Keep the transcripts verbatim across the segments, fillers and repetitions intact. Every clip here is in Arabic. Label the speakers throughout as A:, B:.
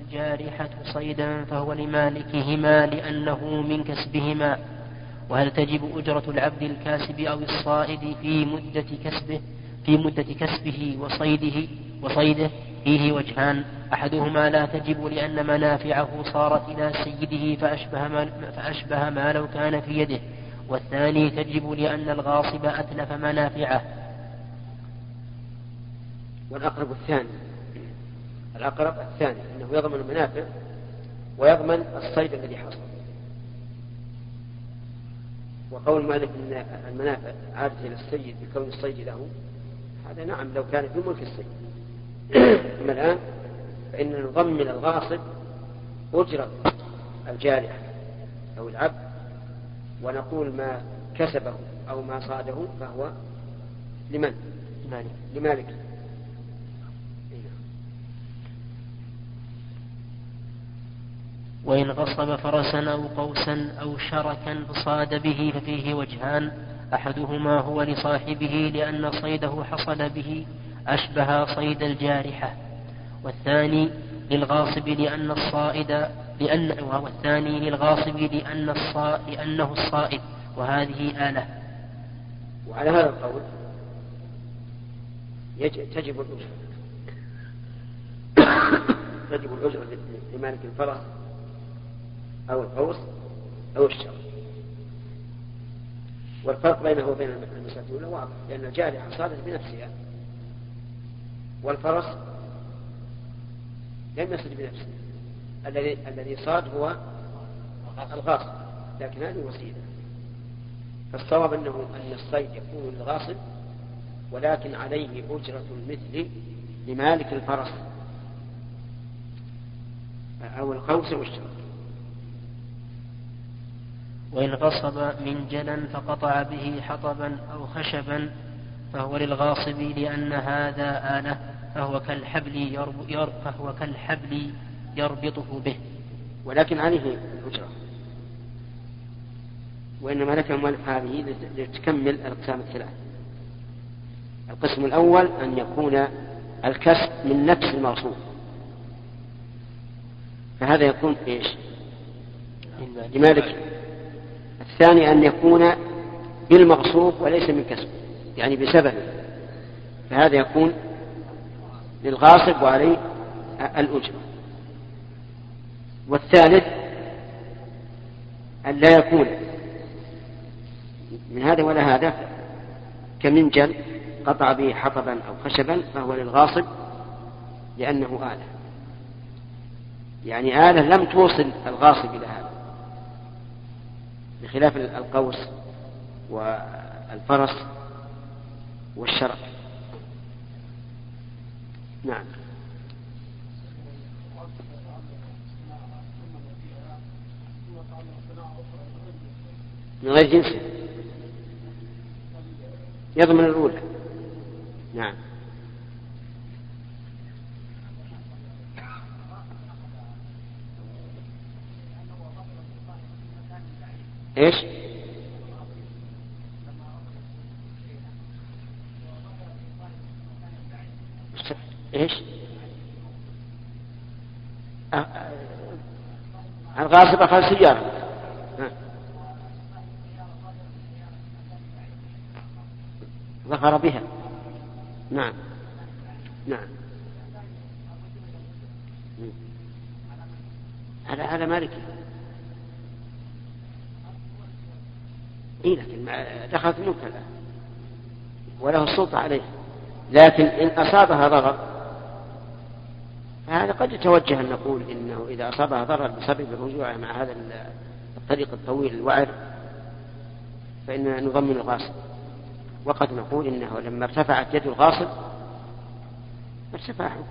A: الجارحة صيدا فهو لمالكهما لأنه من كسبهما. وهل تجب أجرة العبد الكاسب أو الصائد في مدة كسبه في مدة كسبه وصيده وصيده فيه وجهان: أحدهما لا تجب لأن منافعه صارت إلى سيده فأشبه ما, فأشبه ما لو كان في يده، والثاني تجب لأن الغاصب أتلف منافعه.
B: والأقرب الثاني الأقرب الثاني أنه يضمن المنافع ويضمن الصيد الذي حصل. وقول المؤلف أن المنافع عادة إلى السيد بكون الصيد له، هذا نعم لو كان في ملك السيد. أما الآن فإن نضمن الغاصب أجرة الجارح أو العبد، ونقول ما كسبه أو ما صاده فهو لمن؟ لمالك.
A: وإن غصب فرسا أو قوسا أو شركا فصاد به ففيه وجهان: أحدهما هو لصاحبه لأن صيده حصل به أشبه صيد الجارحة، والثاني للغاصب لأن الصائد لأن والثاني للغاصب لأن الصا لأنه الصائد وهذه آلة.
B: وعلى هذا القول تجب الأجرة تجب الأجرة لمالك الفرس أو القوس أو الشرك. والفرق بينه وبين المسألة الأولى واضح، لأن الجارحة صادت بنفسها والفرس لم يصد بنفسه، الذي الذي صاد هو الغاصب، لكن هذه وسيلة. فالصواب أنه أن الصيد يكون للغاصب ولكن عليه أجرة المثل لمالك الفرس أو القوس والشرك.
A: وإن غصب منجلا فقطع به حطبا أو خشبا فهو للغاصب لأن هذا آلة، فهو كالحبل يرب يرب فهو كالحبل يربطه به،
B: ولكن عليه الأجرة. وإنما لك المؤلف هذه لتكمل الأقسام الثلاث. القسم الأول أن يكون الكسب من نفس المغصوب، فهذا يكون إيش؟ لمالك. الثاني أن يكون بالمغصوب وليس من كسب، يعني بسبب، فهذا يكون للغاصب وعليه الأجرة. والثالث أن لا يكون من هذا ولا هذا، كمنجل قطع به حطبا أو خشبا فهو للغاصب لأنه آلة، يعني آلة لم توصل الغاصب إلى هذا، بخلاف القوس والفرس والشرك. نعم. من غير جنسه يضمن الأولى. نعم. ايش؟ ايش؟ الغاصب أخذ سيارة ظفر بها. نعم نعم. على على مالك. إيه لكن دخلت مبتلى وله السلطة عليه، لكن إن أصابها ضرر فهذا قد يتوجه أن نقول إنه إذا أصابها ضرر بسبب الرجوع مع هذا الطريق الطويل الوعر فإننا نضمن الغاصب، وقد نقول إنه لما ارتفعت يد الغاصب ارتفع حكمه.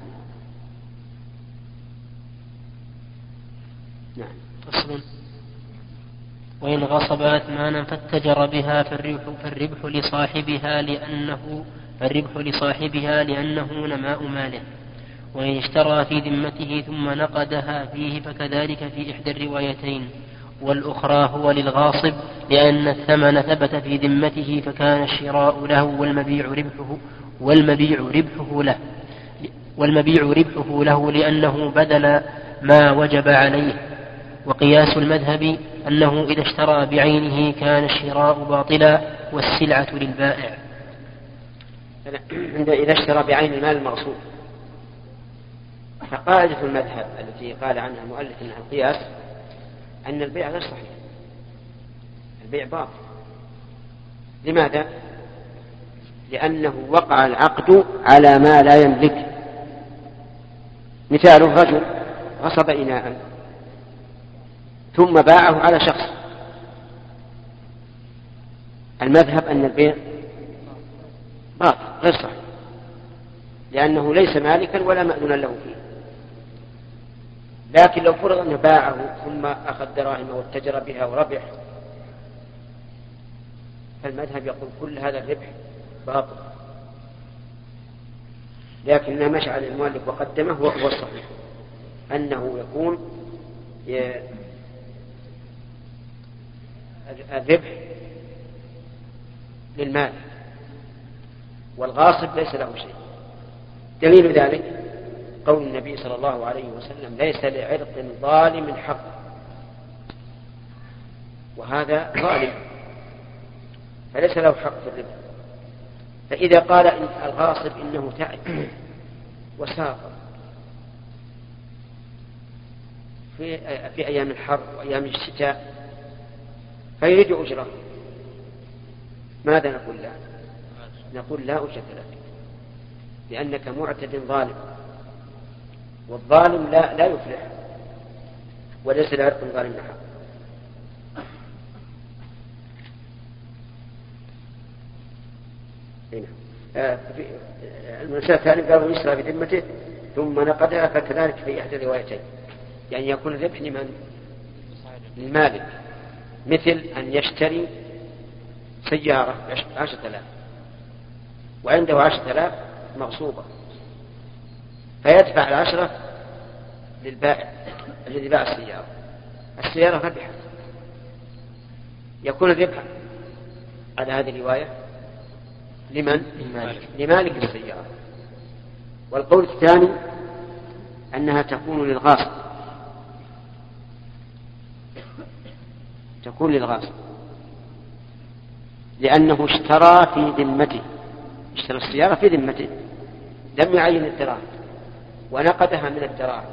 B: نعم.
A: فصل. وإن غصب أثمانا فاتجر بها فالربح, فالربح لصاحبها لأنه فالربح لصاحبها لأنه نماء ماله. وإن اشترى في ذمته ثم نقدها فيه فكذلك في إحدى الروايتين، والأخرى هو للغاصب لأن الثمن ثبت في ذمته فكان الشراء له والمبيع ربحه والمبيع ربحه له والمبيع ربحه له لأنه بذل ما وجب عليه. وقياس المذهب أنه إذا اشترى بعينه كان الشراء باطلا والسلعة للبائع.
B: إذا اشترى بعين المال المغصوب، فقاعدة المذهب التي قال عنها المؤلف أنها القياس أن البيع غير صحيح، البيع باطل. لماذا؟ لأنه وقع العقد على ما لا يملك. مثاله رجل غصب إناء ثم باعه على شخص، المذهب أن البيع باطل غير صحيح، لأنه ليس مالكا ولا مأذونا له فيه. لكن لو فرض أنه باعه ثم أخذ دراهم واتجر بها وربح، فالمذهب يقول كل هذا الربح باطل، لكن ما مشى على المؤلف وقدمه هو الصحيح، أنه يكون الربح للمال والغاصب ليس له شيء. دليل ذلك قول النبي صلى الله عليه وسلم: ليس لعرق ظالم حق. وهذا ظالم فليس له حق في الربح. فإذا قال إن الغاصب إنه تعب وسافر في, في أيام الحر وأيام الشتاء فيريد أجره، ماذا نقول له؟ نقول لا أجرة لك، لأنك معتد ظالم، والظالم لا, لا يفلح، وليس لعرق ظالم حق. المسألة الثانية قالوا يشترى بذمته ثم نقدها، فكذلك في إحدى الروايتين، يعني يكون الربح لمن؟ للمالك، مثل أن يشتري سيارة عشرة آلاف وعنده عشرة آلاف مغصوبة، فيدفع العشرة للبائع الذي باع السيارة، السيارة ربحت، يكون الربح على هذه الرواية لمن؟ لمالك, لمالك السيارة. والقول الثاني أنها تكون للغاصب، تكون للغاصب لأنه اشترى في ذمته، اشترى السيارة في ذمته، لم يعين الدراهم ونقدها من الدراهم،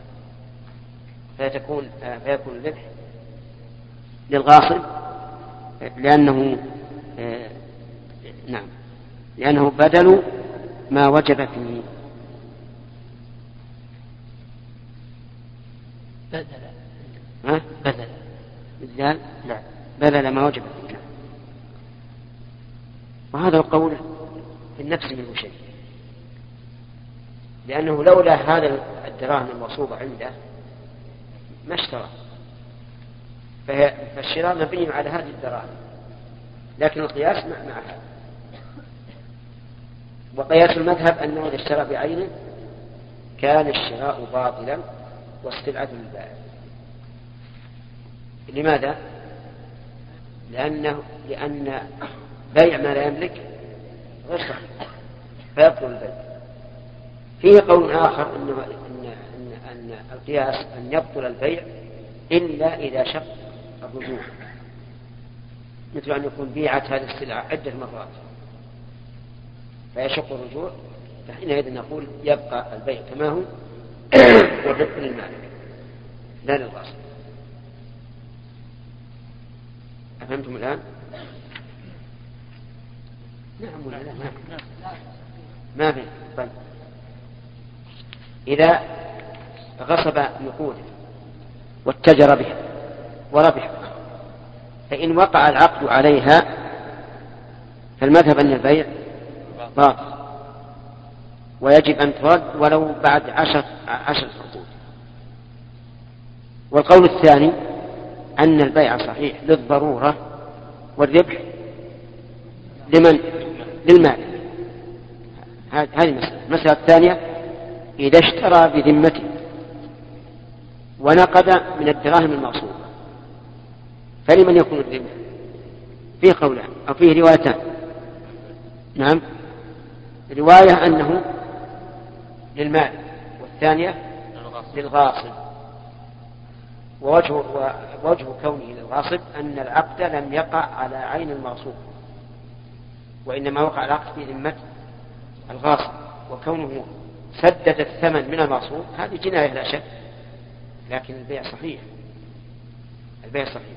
B: فيكون فيكون الربح للغاصب لأنه نعم لأنه بدل ما وجب فيه.
A: بدل
B: ها؟
A: بدل
B: بالذال
A: نعم
B: بدل ما وجب فيه. وهذا القول في النفس منه شيء، لأنه لولا هذا الدراهم المغصوبة عنده ما اشترى، فالشراء مبني على هذه الدراهم، لكن القياس مع هذا. وقياس المذهب أنه إذا اشترى بعينه كان الشراء باطلا والسلعة للبائع. لماذا؟ لأنه لأن بيع ما لا يملك غير صحيح فيبطل البيع. فيه قول آخر أنه أن, أن, أن القياس أن يبطل البيع إلا إذا شق الرجوع، مثل أن يكون بيعت هذه السلعة عدة مرات فيشق الرجوع، فحينئذ نقول يبقى البيع كما هو والربح للمالك لا للغاصب. أفهمتم الآن؟ نعم ولا لا؟ ما في. طيب إذا غصب نقوده واتجر بها وربح، فإن وقع العقد عليها فالمذهب أن البيع باطل ويجب أن ترد ولو بعد عشر عشر عقود. والقول الثاني أن البيع صحيح للضرورة والربح لمن؟ للمال. هذه المسألة. المسألة الثانية إذا اشترى بذمته ونقد من الدراهم المغصوبة فلمن يكون الربح؟ فيه قولان أو فيه روايتان. نعم، رواية أنه للمال والثانية للغاصب. ووجه, ووجه كونه للغاصب أن العقد لم يقع على عين المغصوب، وإنما وقع العقد في ذمة الغاصب، وكونه سدد الثمن من المغصوب هذه جناية لا شك، لكن البيع صحيح، البيع صحيح.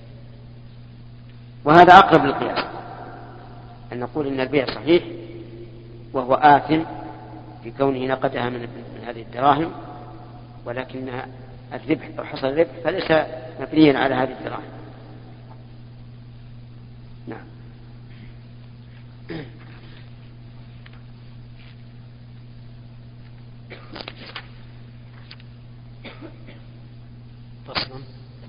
B: وهذا أقرب للقياس، أن نقول إن البيع صحيح وهو آثم في كونه نقدها من هذه الدراهم، ولكن الربح أو حصل الربح فليس مبنيا على هذه الدراهم. نعم.
A: فصل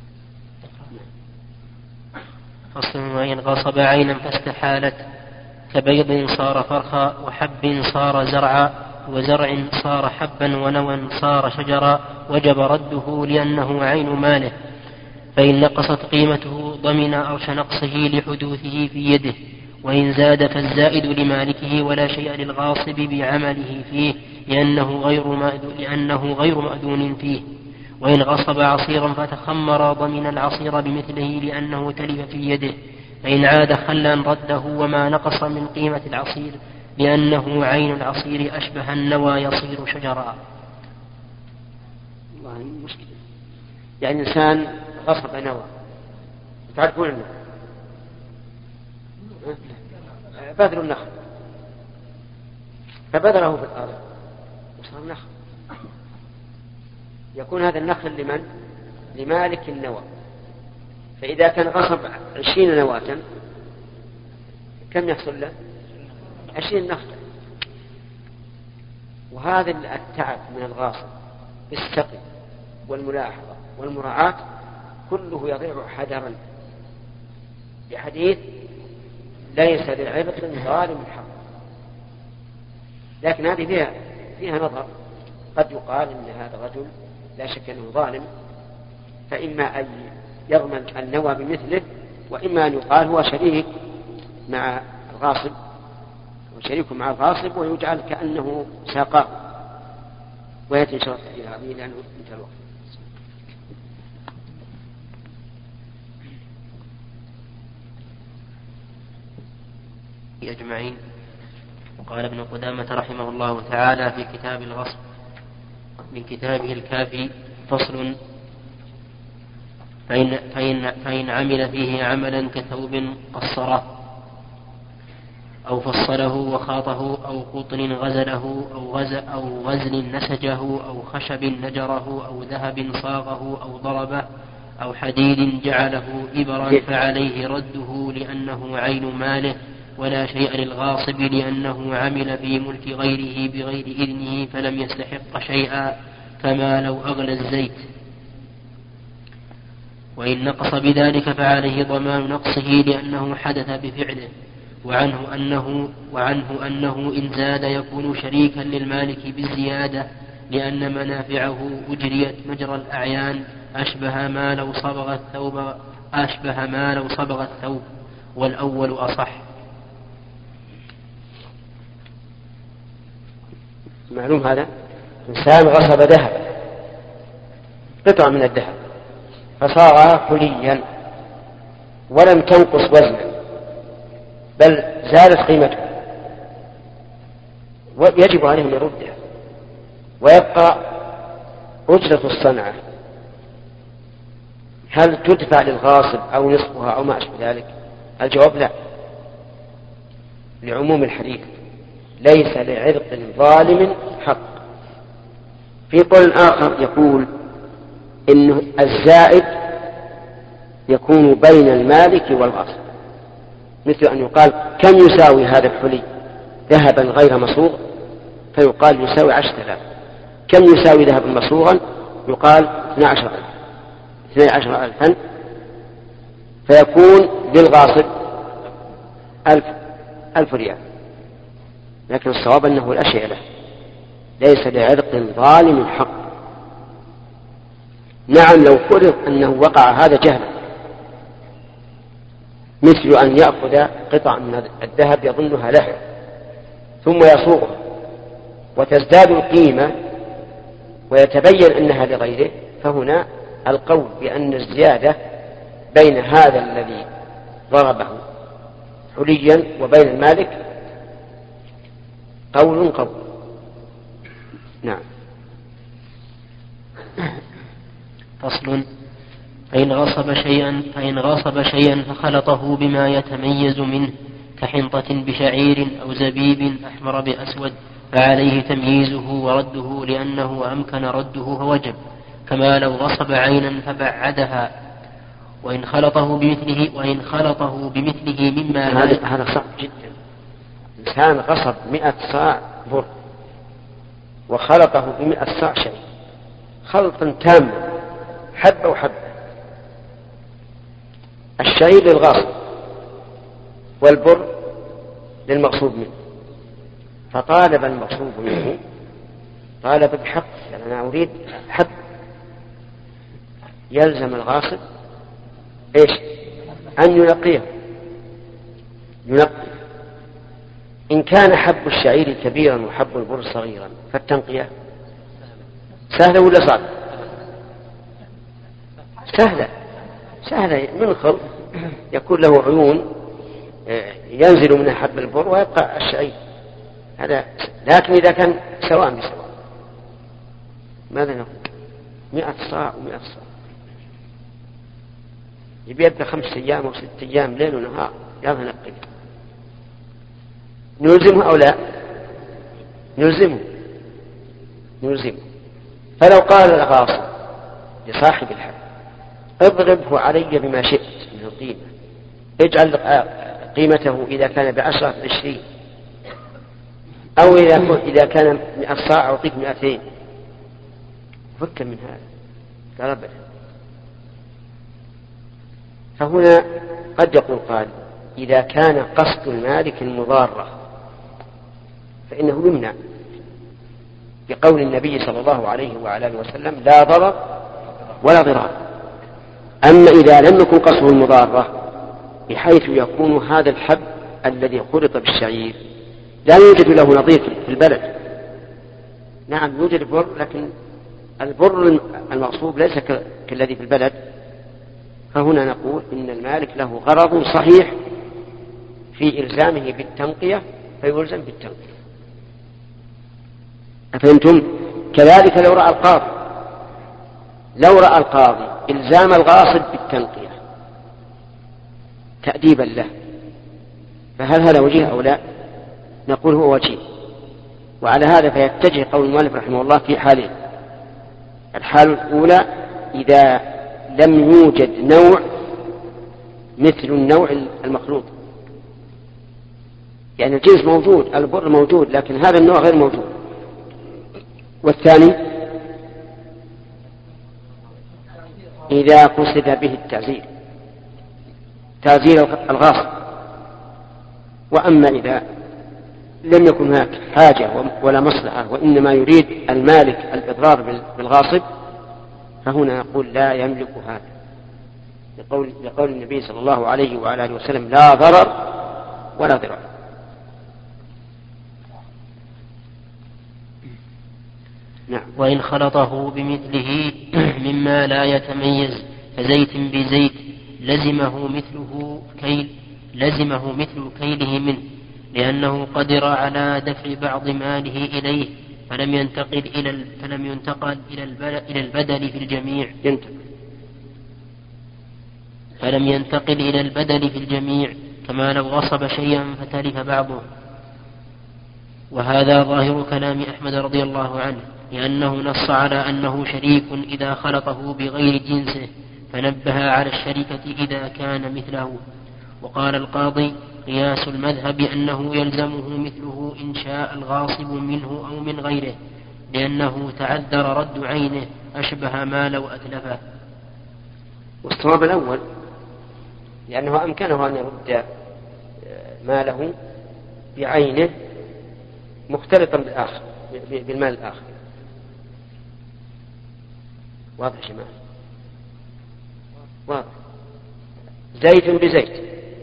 A: فصل وإن غصب عينا فاستحالت كبيض صار فرخا وحب صار زرعا وزرع صار حبا ونوى صار شجرا وجب رده لأنه عين ماله، فإن نقصت قيمته ضمن أرش نقصه لحدوثه في يده، وإن زاد فالزائد لمالكه ولا شيء للغاصب بعمله فيه لأنه غير مأذون, لأنه غير مأذون فيه. وإن غصب عصيرا فتخمر ضمن العصير بمثله لأنه تلف في يده، فإن عاد خلا رده وما نقص من قيمة العصير لأنه عين العصير أشبه النوى يصير شجرا.
B: والله مشكلة، يعني إنسان غصب نوى، تعرفون النوى بذر النخل، فبذره في الأرض وصار نخل، يكون هذا النخل لمن؟ لمالك النوى. فإذا كان غصب عشرين نواة كم يحصل له؟ عشرين نخلة. وهذا التعب من الغاصب بالسقي والملاحظة والمراعاة كله يضيع حذرا بحديث ليس لعبق ظالم حق. لكن هذه فيها, فيها نظر، قد يقال إن هذا الرجل لا شك أنه ظالم، فإما أن يضمن النوى بمثله، وإما أن يقال هو شريك مع الغاصب وشريك مع الغاصب ويجعل كأنه ساقاه. ويأتي إن شاء الله إلى هذه لأنه انتهى الوقت.
A: أجمعين. وقال ابن قدامة رحمه الله تعالى في كتاب الغصب من كتابه الكافي فصل: فإن, فإن, فإن عمل فيه عملا كثوب قصره أو فصله وخاطه أو قطن غزله أو, غز أو غزل نسجه أو خشب نجره أو ذهب صاغه أو ضربه أو حديد جعله إبرا فعليه رده لأنه عين ماله، ولا شيء للغاصب لأنه عمل في ملك غيره بغير إذنه فلم يستحق شيئا، كما لو أغلى الزيت. وإن نقص بذلك فعليه ضمان نقصه لأنه حدث بفعله، وعنه أنه, وعنه أنه إن زاد يكون شريكا للمالك بالزيادة، لأن منافعه أجريت مجرى الأعيان أشبه ما لو صبغ الثوب أشبه ما لو صبغ الثوب والأول أصح.
B: معلوم هذا؟ إنسان غصب ذهب، قطعة من الذهب، فصار حليا ولم تنقص وزنا بل زادت قيمته، ويجب عليه أن يردها ويبقى أجرة الصنعة. هل تدفع للغاصب أو نصفها أو ما أشبه ذلك؟ الجواب لا، لعموم الحديث ليس لعرق ظالم حق. في قول آخر يقول إن الزائد يكون بين المالك والغاصب، مثل أن يقال كم يساوي هذا الحلي ذهبا غير مصوغ، فيقال يساوي عشرة آلاف. كم يساوي ذهبا مصوغا؟ يقال اثنى عشر ألف اثنى عشر ألفا، فيكون للغاصب ألف, ألف ريال. لكن الصواب أنه لا شيء له، ليس لعرق ظالم حق. نعم لو فرض أنه وقع هذا جهلا، مثل أن يأخذ قطع من الذهب يظنها له ثم يصوغها وتزداد القيمة ويتبين أنها لغيره، فهنا القول بأن الزيادة بين هذا الذي ضربه حليا وبين المالك قول قول. نعم.
A: فصل. فإن غصب شيئا فإن غصب شيئا فخلطه بما يتميز منه كحنطة بشعير أو زبيب أحمر بأسود فعليه تمييزه ورده لأنه أمكن رده فوجب، كما لو غصب عينا فبعدها. وإن خلطه بمثله وإن خلطه بمثله مما
B: هذا هذا صعب جدا. إنسان غصب مئة صاع بر وخلطه بمئة صاع شيء خلطا تاما حبة وحبة. الشعير للغاصب والبر للمغصوب منه، فطالب المغصوب منه طالب بحق، يعني أنا أريد حب. يلزم الغاصب إيش؟ أن ينقيه ينقي. إن كان حب الشعير كبيرا وحب البر صغيرا فالتنقية سهلة ولا صعبة؟ سهلة سهلة. منخل يكون له عيون ينزل منها حب البر ويبقى الشعير هذا. لكن إذا كان سواء بسواء ماذا نقول؟ مئة صاع ومئة صاع يبي يبقى خمس أيام أو ست أيام ليل ونهار يلا نقيه. نلزمه أو لا؟ نلزمه نلزمه. فلو قال الغاصب لصاحب الحب اضربه علي بما شئت من القيمة، اجعل قيمته إذا كان بعشرة عشرين، أو إذا كان مئة صاع أعطيك مئتين، فك من هذا قال أبدا. فهنا قد يقول قال إذا كان قصد المالك المضارة فإنه يمنع بقول النبي صلى الله عليه وعلى آله وسلم لا ضرر ولا ضرار. أما إذا لم يكن قصده المضارة بحيث يكون هذا الحب الذي خلط بالشعير لا يوجد له نظير في البلد، نعم يوجد بر لكن البر المغصوب ليس كالذي في البلد، فهنا نقول إن المالك له غرض صحيح في إلزامه بالتنقية فيلزم بالتنقية. أفهمتم؟ كذلك لو رأى القاضي لو رأى القاضي إلزام الغاصب بالتنقية تأديبا له فهل هذا وجيه أو لا؟ نقول هو وجيه. وعلى هذا فيتجه قول المؤلف رحمه الله في حالين. الحال الأولى إذا لم يوجد نوع مثل النوع المخلوط، يعني الجنس موجود البر موجود لكن هذا النوع غير موجود. والثاني إذا قصد به التعزير تعزير الغاصب. وأما إذا لم يكن هناك حاجة ولا مصلحة وإنما يريد المالك الإضرار بالغاصب فهنا نقول لا يملك هذا لقول, لقول النبي صلى الله عليه وعلى آله وسلم لا ضرر ولا ضرار.
A: نعم. وإن خلطه بمثله مما لا يتميز كزيت بزيت لزمه مثله كيل لزمه مثل كيله منه لأنه قدر على دفع بعض ماله إليه فلم ينتقل إلى فلم ينتقل إلى البدل في الجميع فلم ينتقل إلى البدل في الجميع كما لو غصب شيئا فتلف بعضه. وهذا ظاهر كلام أحمد رضي الله عنه لأنه نص على أنه شريك إذا خلطه بغير جنسه فنبه على الشركة إذا كان مثله. وقال القاضي قياس المذهب أنه يلزمه مثله إن شاء الغاصب منه أو من غيره لأنه تعذر رد عينه أشبه ما لو أتلفه.
B: والصواب الأول لأنه أمكنه أن يرد ماله بعينه مختلطا بالآخر بالمال الآخر. واضح يا جماعة؟ واضح. زيت بزيت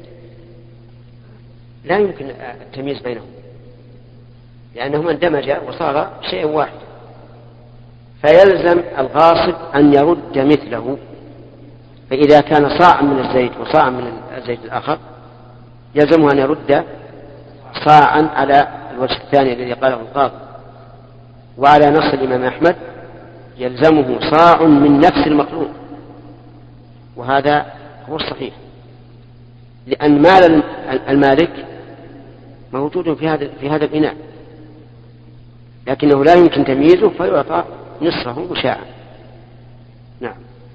B: لا يمكن التمييز بينهم لأنهما اندمجا وصار شيء واحد فيلزم الغاصب أن يرد مثله. فإذا كان صاع من الزيت وصاع من الزيت الآخر يلزمه أن يرد صاعا على الوجه الثاني الذي قاله القاضي. وعلى نص الإمام أحمد يلزمه صاع من نفس المخلوق، وهذا هو الصحيح، لأن مال المالك موجود في هذا في هذا الإناء، لكنه لا يمكن تمييزه فيعطى نصفه مشاعا. نعم.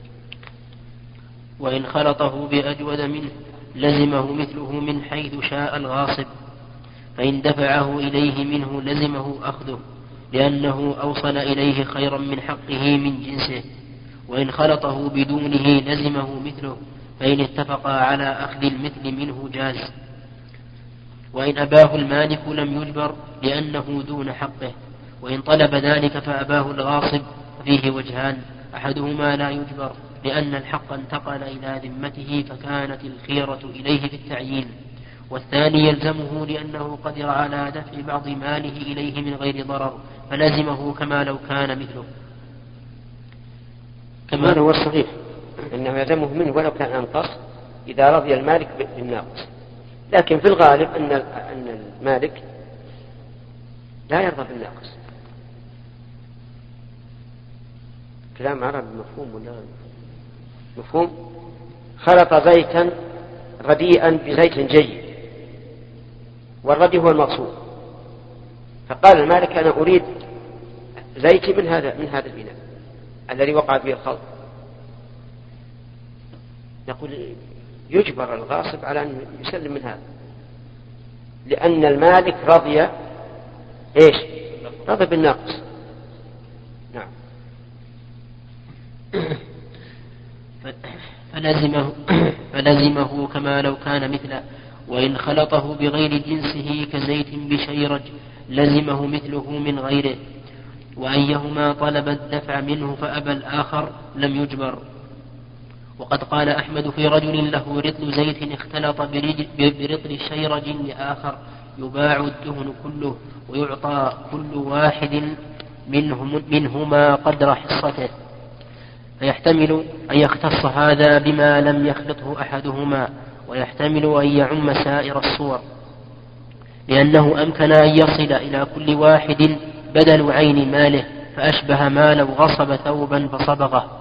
A: وإن خلطه بأجود منه لزمه مثله من حيث شاء الغاصب، فإن دفعه إليه منه لزمه أخذه، لأنه أوصل إليه خيرا من حقه من جنسه. وإن خلطه بدونه لزمه مثله، فإن اتفقا على أخذ المثل منه جاز. وإن أباه المالك لم يجبر لأنه دون حقه، وإن طلب ذلك فأباه الغاصب ففيه وجهان: أحدهما لا يجبر لأن الحق انتقل إلى ذمته فكانت الخيرة إليه في التعيين، والثاني يلزمه لأنه قدر على دفع بعض ماله إليه من غير ضرر فلزمه كما لو كان مثله.
B: كما هذا هو الصحيح، إنه يلزمه منه ولو كان أنقص إذا رضي المالك بالناقص. لكن في الغالب أن أن المالك لا يرضى بالناقص. كلام عربي مفهوم ولا غير مفهوم؟ خلط زيتا رديئا بزيت جيد، والردي هو المقصود، فقال المالك أنا أريد زيتي من هذا من هذا البناء الذي وقع فيه الخلط. نقول يجبر الغاصب على أن يسلم من هذا، لأن المالك رضي إيش؟ رضي بالناقص. نعم.
A: فلزمه, فلزمه كما لو كان مثله. وإن خلطه بغير جنسه كزيت بشيرج لزمه مثله من غيره، وأيهما طلب الدفع منه فأبى الآخر لم يجبر. وقد قال أحمد في رجل له رطل زيت اختلط برطل شيرج لآخر يباع الدهن كله ويعطى كل واحد منهم منهما قدر حصته، فيحتمل أن يختص هذا بما لم يخلطه أحدهما، ويحتمل أن يعم سائر الصور، لأنه أمكن أن يصل إلى كل واحد بدل عين ماله، فأشبه ما لو غصب ثوبا فصبغه.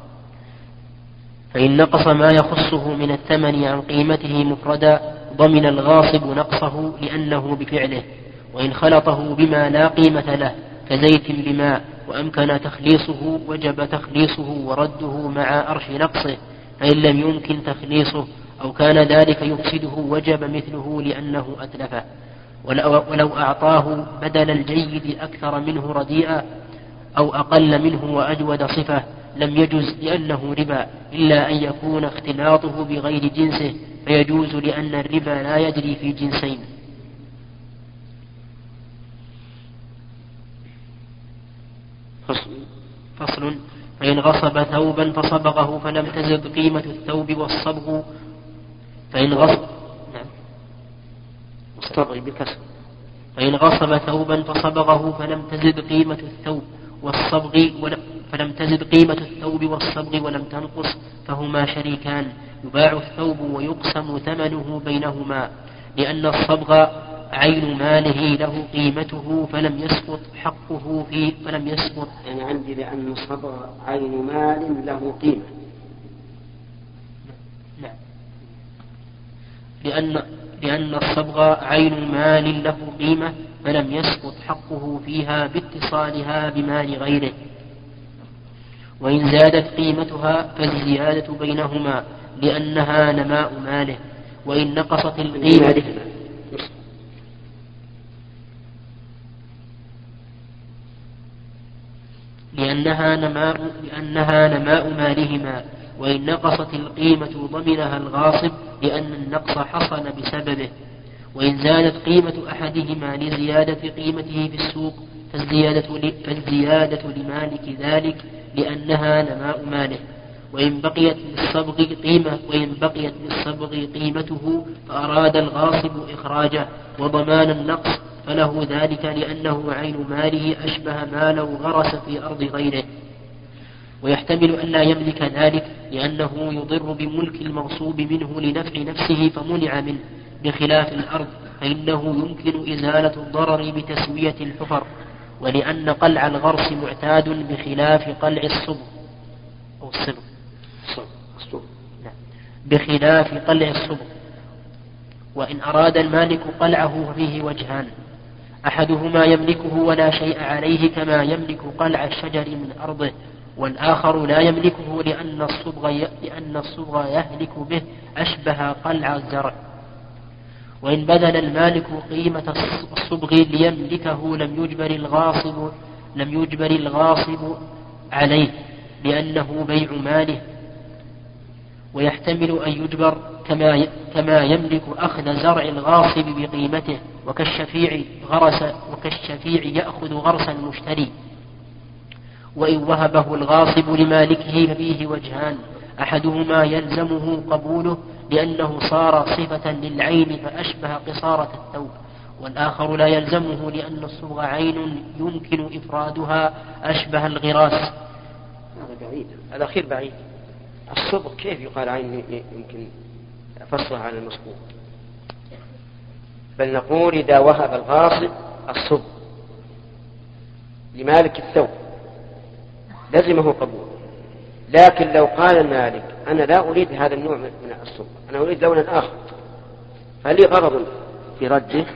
A: فإن نقص ما يخصه من الثمن عن قيمته مفردا ضمن الغاصب نقصه لأنه بفعله. وإن خلطه بما لا قيمة له كزيت بماء وأمكن تخليصه وجب تخليصه ورده مع أرش نقصه، فإن لم يمكن تخليصه أو كان ذلك يفسده وجب مثله لأنه أتلفه. ولو أعطاه بدل الجيد أكثر منه رديئا أو أقل منه وأجود صفة لم يجز لأنه ربا، إلا أن يكون اختلاطه بغير جنسه فيجوز، لأن الربا لا يجري في جنسين. فصل. فإن غصب ثوبا فصبغه فلم تزد قيمة الثوب والصبغ. فإن غصب نعم.
B: بالكسر.
A: فإن غصب ثوبا فصبغه فلم تزد قيمة الثوب والصبغ ولم فلم تزد قيمة الثوب والصبغ ولم تنقص، فهما شريكان يباع الثوب ويقسم ثمنه بينهما، لأن الصبغ عين ماله له قيمته فلم يسقط حقه فيه فلم يسقط.
B: يعني عندي لأن الصبغ عين مال له قيمة.
A: نعم. لأن لأن الصبغ عين مال له قيمة فلم يسقط حقه فيها باتصالها بمال غيره. وإن زادت قيمتها فالزيادة بينهما لأنها نماء ماله، وإن نقصت القيمة لأنها نماء لأنها نماء مالهما، وإن نقصت القيمة ضمنها الغاصب لأن النقص حصل بسببه. وإن زادت قيمة أحدهما لزيادة قيمته في السوق فالزيادة, فالزيادة لمالك ذلك لأنها نماء ماله. وإن بقيت للصبغ قيمة وإن بقيت للصبغ قيمته فأراد الغاصب إخراجه وضمان النقص فله ذلك لأنه عين ماله أشبه ما لو غرس في أرض غيره. ويحتمل أن لا يملك ذلك لأنه يضر بملك المغصوب منه لنفع نفسه فمنع منه، بخلاف الأرض فإنه يمكن إزالة الضرر بتسوية الحفر، ولأن قلع الغرس معتاد بخلاف قلع الصبغ أو الصبغ بخلاف قلع الصبغ. وإن أراد المالك قلعه فيه وجهان: أحدهما يملكه ولا شيء عليه كما يملك قلع الشجر من أرضه، والآخر لا يملكه لأن الصبغ لأن الصبغ يهلك به أشبه قلع الزرع. وإن بذل المالك قيمة الصبغ ليملكه لم يجبر الغاصب لم يجبر الغاصب عليه لأنه بيع ماله. ويحتمل أن يجبر كما كما يملك أخذ زرع الغاصب بقيمته، وكالشفيع غرس وكالشفيع يأخذ غرس المشتري. وإن وهبه الغاصب لمالكه ففيه وجهان: أحدهما يلزمه قبوله لأنه صار صفة للعين فأشبه قصارة الثوب، والآخر لا يلزمه لأن الصبغ عين يمكن إفرادها أشبه الغراس.
B: هذا بعيد، الأخير بعيد. الصبغ كيف يقال عين يمكن فصلها عن المصبوغ؟ بل نقول إذا وهب الغاصب الصبغ لمالك الثوب لزمه قبول. لكن لو قال المالك أنا لا أريد هذا النوع من الصبغ، أنا أريد لونا آخر، فلي غرض في رده،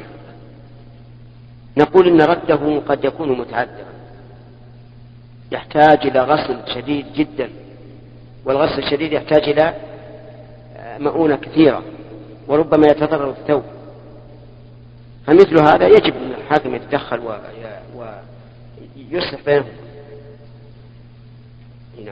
B: نقول إن رده قد يكون متعذرا يحتاج إلى غسل شديد جدا، والغسل الشديد يحتاج إلى مؤونة كثيرة، وربما يتضرر الثوب. فمثل هذا يجب أن الحاكم يتدخل ويصلح بينهم. نعم.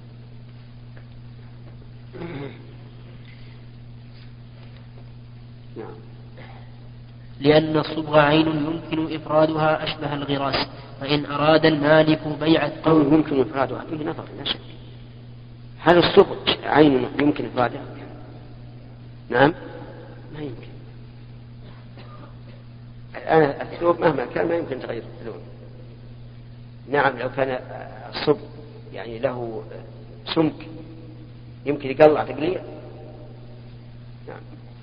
B: نعم.
A: لأن الصبغ عين يمكن إفرادها أشبه الغراس. فإن أراد المالك بيع الثوب
B: يمكن إفرادها فيه نظر لا شك. هل الصبغ عين يمكن إفرادها؟ نعم ما يمكن. الآن الثوب مهما كان ما يمكن تغير اللون. نعم لو كان الصبغ يعني له سمك يمكن يقلع تقليع. نعم.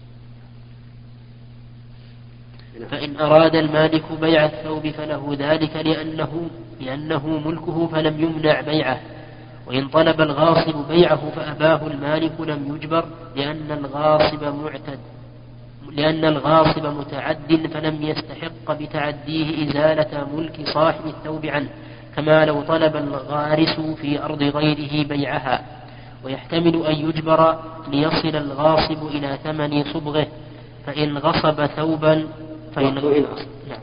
A: فإن أراد المالك بيع الثوب فله ذلك لأنه, لأنه ملكه فلم يمنع بيعه. وإن طلب الغاصب بيعه فأباه المالك لم يجبر لأن الغاصب معتد لأن الغاصب متعد فلم يستحق بتعديه إزالة ملك صاحب الثوب عنه، كما لو طلب الغارس في أرض غيره بيعها. ويحتمل أن يجبر ليصل الغاصب إلى ثمن صبغه. فإن غصب ثوبا فإن غصب لا.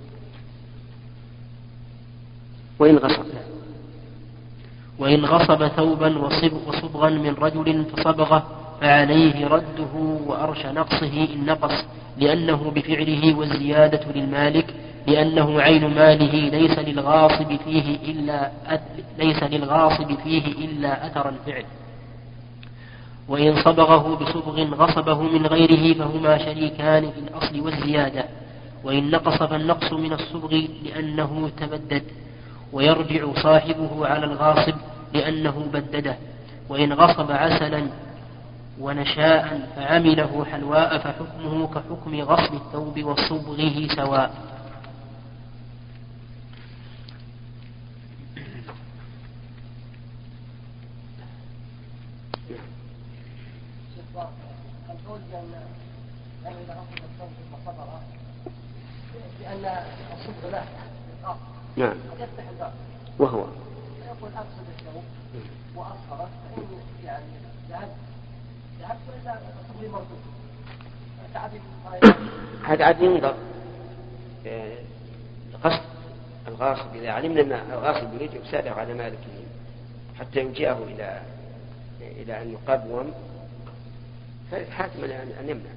B: وإن غصب
A: وإن غصب ثوبا وصبغا من رجل فصبغه فعليه رده وأرش نقصه إن نقص، لأنه بفعله والزيادة للمالك، لأنه عين ماله ليس للغاصب فيه إلا ليس للغاصب فيه إلا أثر الفعل. وإن صبغه بصبغ غصبه من غيره فهما شريكان في الأصل والزيادة. وإن نقص فالنقص من الصبغ لأنه تبدد، ويرجع صاحبه على الغاصب لأنه بدده. وإن غصب عسلا ونشاء فعمله حلواء فحكمه كحكم غصب الثوب وصبغه سواء.
C: لأن الصبغ لا
B: نعم.
C: يفتح الباب
B: وهو
C: يقول أقصد الثوب وأصفره فإن يعني ذهب ذهب وإلا الصبغ مرفوض.
B: هذا عاد ينظر قصد الغاصب. إذا علمنا أن الغاصب يريد يساعده على مالكه حتى يجيئه إلى إلى أن يقوم فالحاكم أن يمنع.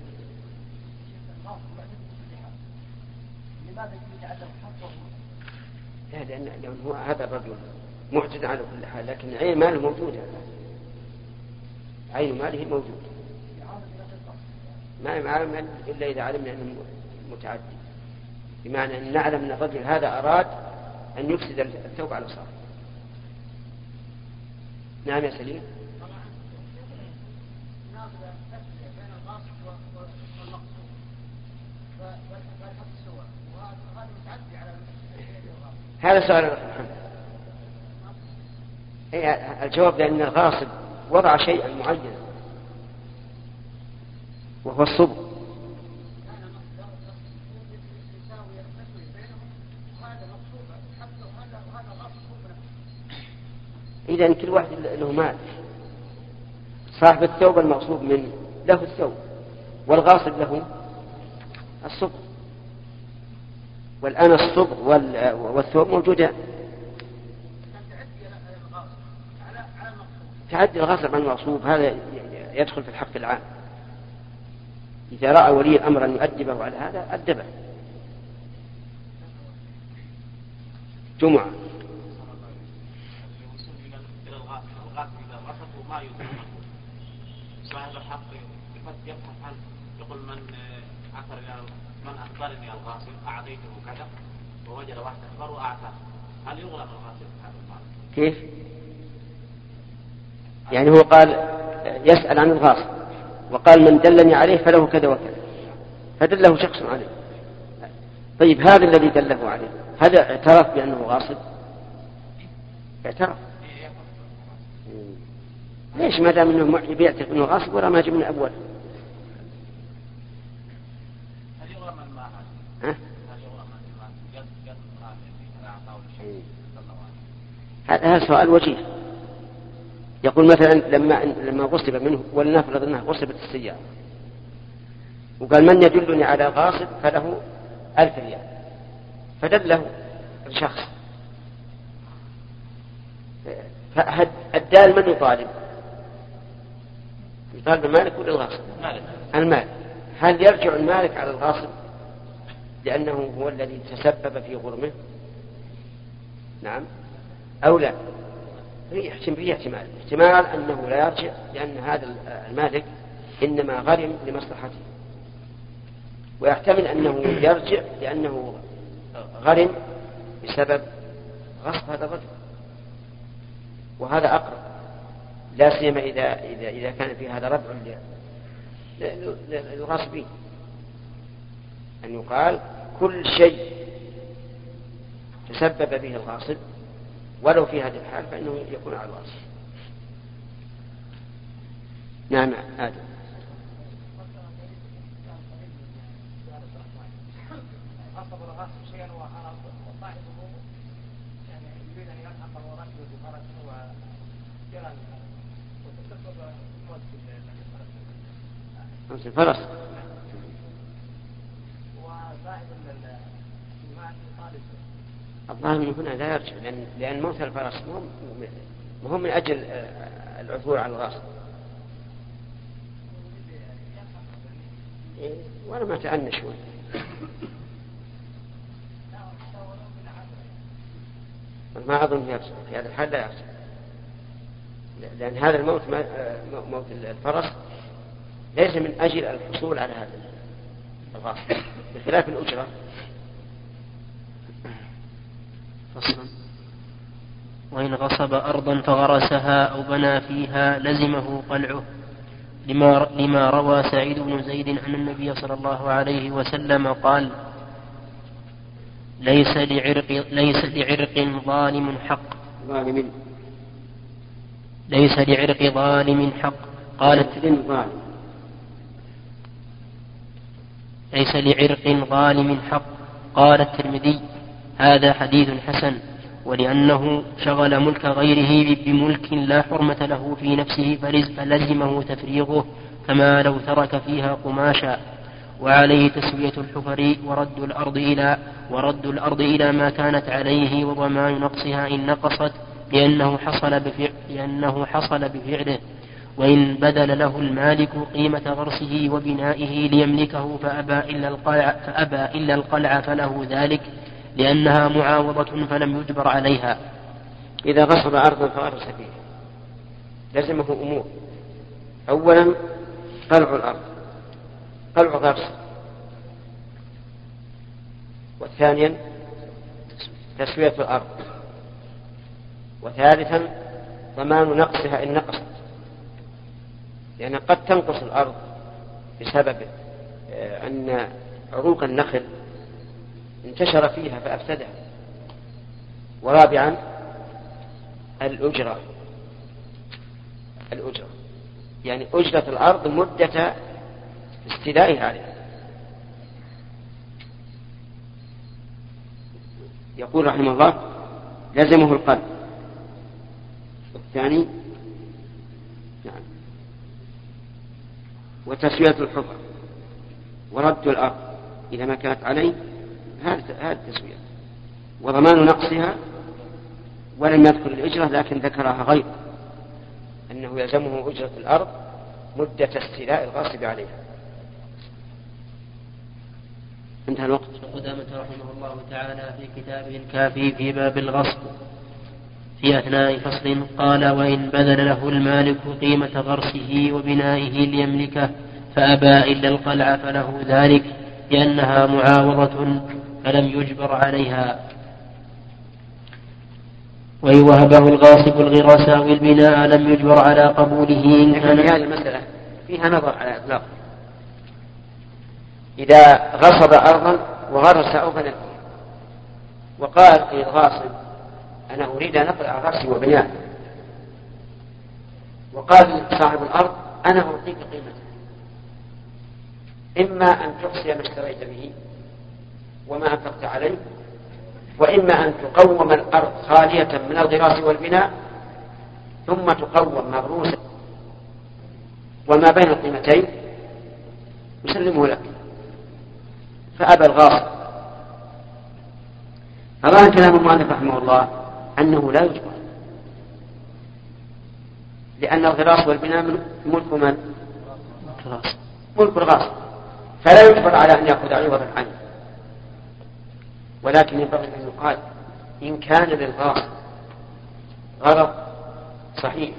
B: لا لأن هو هذا الرجل معتد على كل حال، لكن عين ماله موجودة، عين ماله موجود ما يعامل إلا إذا علمنا أنه متعدي. بمعنى أن نعلم أن الرجل هذا أراد أن يفسد الثوب على صاحبه. نعم يا سليم. هذا سؤال محمد. الجواب لأن الغاصب وضع شيئا معينا وهو الصبغ. إذن كل واحد له مال. صاحب الثوب المغصوب منه له الثوب والغاصب له الصبغ، والآن الصبغ والثوب موجودان. تعدي الغاصب عن المغصوب هذا يدخل في الحق العام. إذا رأى ولي الأمر أن يؤدبه على هذا أدبه. جمعة.
D: صاحب الحق يبحث عنه يقول من أثر من أخبرني الغاصب أعطيته كذا ووجد واحد أخبر وأعطاه، هل يغلق الغاصب هذا المال؟
B: كيف؟ يعني هو قال يسأل عن الغاصب وقال من دلني عليه فله كذا وكذا، فدله شخص عليه. طيب هذا الذي دله عليه هذا اعترف بأنه غاصب؟ اعترف. ليش ما دام انه يعترف انه غاصب ولا ما جاء من اول؟ هذا سؤال وجيه. يقول مثلا لما لما غصب منه ولنفرض انها غصبت السيارة وقال من يدلني على غاصب فله ألف ريال، فدله الشخص، فالدال من يطالب؟ يطالب المالك ولا الغاصب؟ المالك. هل يرجع المالك على الغاصب لأنه هو الذي تسبب في غرمه؟ نعم أو لا؟ في احتمال احتمال أنه لا يرجع لأن هذا المالك إنما غرم لمصلحته، ويحتمل أنه يرجع لأنه غرم بسبب غصب هذا الرجل، وهذا أقرب، لا سيما إذا إذا إذا كان في هذا ردع للغاصبين، أن يقال كل شيء تسبب به الغاصب ولو في هذه الحال فإنه يكون على الغاصب. نعم آدم. الفرس الظاهر من هنا لا يرجع لأن, لأن موت الفرس مهم من أجل العثور على الغاصب. وأنا ما تعنى شوي ما أظن يرجع في هذا الحال، لا يرجع لأن هذا الموت موت الفرس ليس من أجل الحصول على هذا الغاصب بخلاف الأجرة.
A: فصلا. وإن غصب أرضا فغرسها أو بنى فيها لزمه قلعه، لما, لما روى سعيد بن زيد أن النبي صلى الله عليه وسلم قال: ليس لعرق, ليس لعرق ظالم حق
B: ظالم
A: ليس لعرق ظالم حق قالت ليس لعرق ظالم حق. قال الترمذي: هذا حديث حسن، ولأنه شغل ملك غيره بملك لا حرمة له في نفسه فلزمه تفريغه كما لو ترك فيها قماشا، وعليه تسوية الحفر ورد الأرض إلى ورد الأرض إلى ما كانت عليه وضمان نقصها إن نقصت، لأنه حصل بفعل لأنه حصل بفعله. وإن بذل له المالك قيمة غرسه وبنائه ليملكه فأبى إلا القلع, فأبى إلا القلع فله ذلك، لأنها معاوضة فلم يجبر عليها.
B: إذا غصب أرضا فغرس فيها لزمه أمور: أولا قلع الأرض، قلع غرس، وثانيا تسوية الأرض، وثالثا ضمان نقصها إن نقصت، لأن قد تنقص الأرض بسبب أن عروق النخل انتشر فيها فأفسدها. ورابعا الأجرة، الأجرة يعني أجرة الأرض مدة استيلائها عليها. يقول رحمه الله لزمه القلب. الثاني نعم وتسوية الحفر ورد الأرض إذا ما كانت عليه، هذا التسوية، وضمان نقصها. ولم يذكر الأجرة لكن ذكرها غير أنه يلزمه أجرة الأرض مدة استيلاء الغاصب عليها. انتهى الوقت.
A: قدامة رحمه الله تعالى في كتابه الكافي في باب الغصب في أثناء فصل قال: وإن بذل له المالك قيمة غرسه وبنائه ليملكه فأبى إلا القلع فله ذلك لأنها معاوضة فلم يجبر عليها. وإن وهبه الغاصب الغراس أو البناء لم يجبر على قبوله إن كان.
B: هذه المسألة فيها نظر على إطلاق. إذا غصب أرضا وغرس أو بنى وقال للغاصب أنا أريد أن أقلع غرسي وبنائي، وقال صاحب الأرض أنا أعطيك قيمته، إما أن تحصي ما اشتريت به وما أنفقت عليه، وإما أن تقوم الأرض خالية من الغراس والبناء ثم تقوم مغروسة وما بين القيمتين يسلمه لك. فأبى الغاصب. فظاهر كلام المؤلف رحمه الله أنه لا يجبر، لأن الغراس والبناء ملك من؟ ملك الغاصب، فلا يجبر على أن يأخذ عوضا عنه. ولكن ينبغي أن يقال إن كان للغاصب غرض صحيح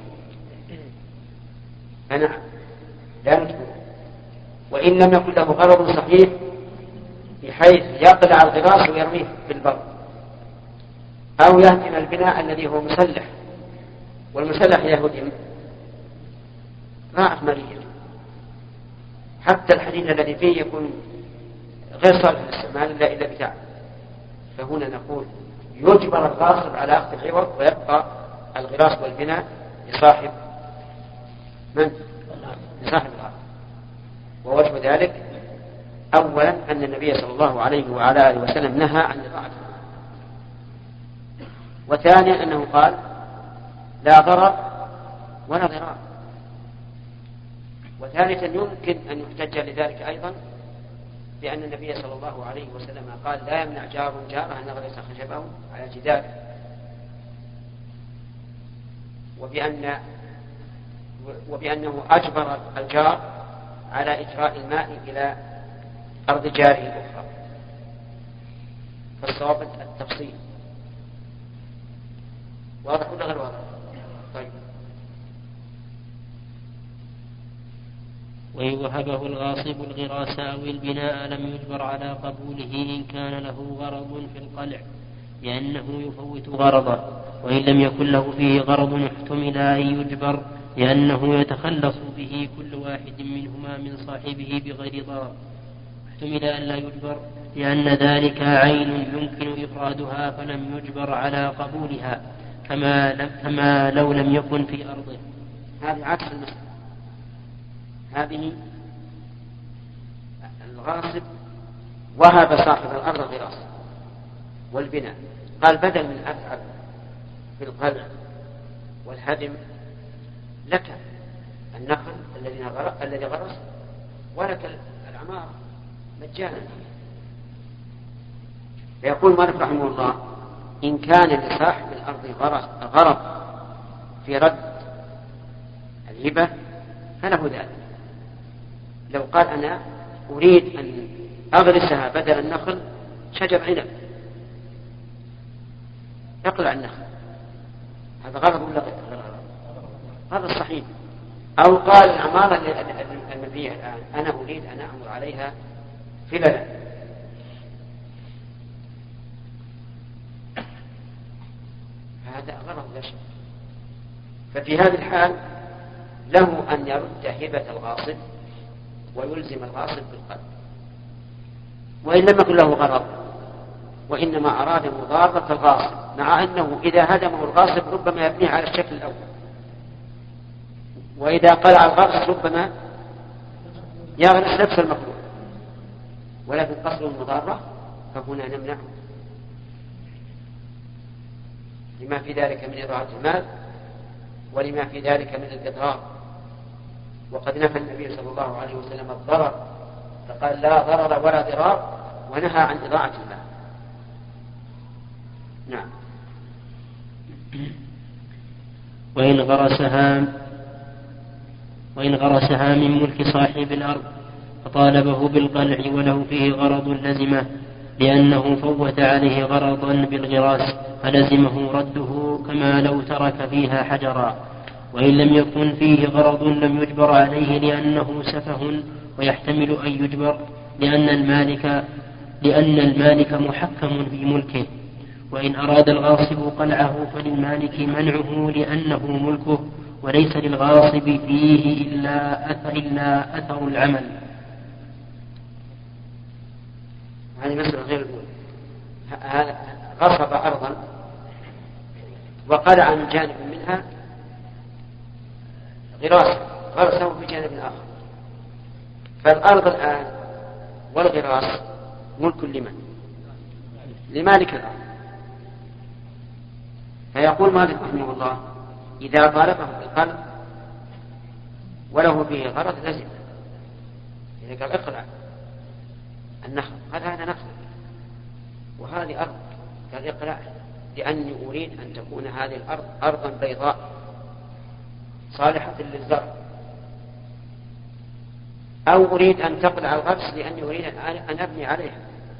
B: فنعم لا نجبر، وإن لم يكن له غرض صحيح بحيث يقلع الغراس ويرميه في البر أو يهدم البناء الذي هو مسلح، والمسلح يهدم راحت مالية، حتى الحديد الذي فيه يكون غير صالح للاستعمال إلا إلا بتاعه. فهنا نقول يجبر الغاصب على أخذ العوض ويبقى الغراس والبناء لصاحب من؟ لصاحب الأرض. ووجه ذلك أولا أن النبي صلى الله عليه وعلى آله وسلم نهى عن إضاعته، وثانيا أنه قال لا ضرر ولا ضرار، وثالثا يمكن أن يحتج لذلك أيضا بأن النبي صلى الله عليه وسلم قال لا يمنع جار جاره أن يغرس خشبه على جداره، وبأن وبأنه أجبر الجار على إجراء الماء إلى أرض جاره الأخرى. فالصواب التفصيل. واضح ولا غير واضح؟ طيب.
A: وإن وهبه الغاصب الغراس أو البناء لم يجبر على قبوله إن كان له غرض في القلع لأنه يفوت غرضه، وإن لم يكن له فيه غرض احتمل أن يجبر لأنه يتخلص به كل واحد منهما من صاحبه بغير ضرر. احتمل أن لا يجبر لأن ذلك عين يمكن إفرادها فلم يجبر على قبولها كما, لم كما لو لم يكن في أرضه.
B: هذه عكس المسألة. هذه الغاصب وهب صاحب الأرض الغراس والبناء، قال بدل من أتعب في القلع والهدم لك النخل الذي غرس ولك العمارة مجانا. فيقول مالك رحمه الله إن كان لصاحب الأرض غرض في رد الهبة فله ذلك. لو قال أنا أريد أن أغرسها بدل النخل شجر عنب يقلع النخل، هذا غرض ولا غير غرض؟ هذا صحيح. أو قال العمارة النبية الآن أنا أريد أن أعمر عليها فللا ولا شيء. ففي هذه الحال له أن يرد هبة الغاصب ويلزم الغاصب بالقلب، وإن لم يكن له غرض وإنما أراد مضارة الغاصب، مع أنه إذا هدمه الغاصب ربما يبنيه على الشكل الأول، وإذا قلع الغرس ربما يغرس نفس المخلوق، ولكن قصد المضارة فهنا نمنعه لما في ذلك من إضاعة المال ولما في ذلك من الإضرار. وقد نهى النبي صلى الله عليه وسلم الضرر، فقال لا ضرر ولا ضرار، ونهى عن إضاعة المال. نعم.
A: وإن غرسها وإن غرسها من ملك صاحب الأرض فطالبه بالقلع وله فيه غرض لزمه، لأنه فوت عليه غرضا بالغراس فلزمه رده كما لو ترك فيها حجرا. وإن لم يكن فيه غرض لم يجبر عليه لأنه سفه، ويحتمل أن يجبر لأن المالك لأن المالك محكم في ملكه. وإن أراد الغاصب قلعه فللمالك منعه لأنه ملكه، وليس للغاصب فيه إلا أثر, إلا أثر العمل.
B: هذه مسألة غير الأولى. غصب أرضا وقلع من جانب منها غراسا غرسه في جانب آخر، فالأرض الآن والغراس ملك لمن؟ لمالك الأرض. فيقول مالك رحمه الله إذا طالبه بالقلب وله به غرض لزم، إذا قال اقلع النخل هذا هذا نخل وهذه أرض، قال اقلع لأني أريد أن تكون هذه الأرض أرضا بيضاء صالحة للزرع، أو أريد أن تقلع الغرس لأني أريد أن أبني عليها،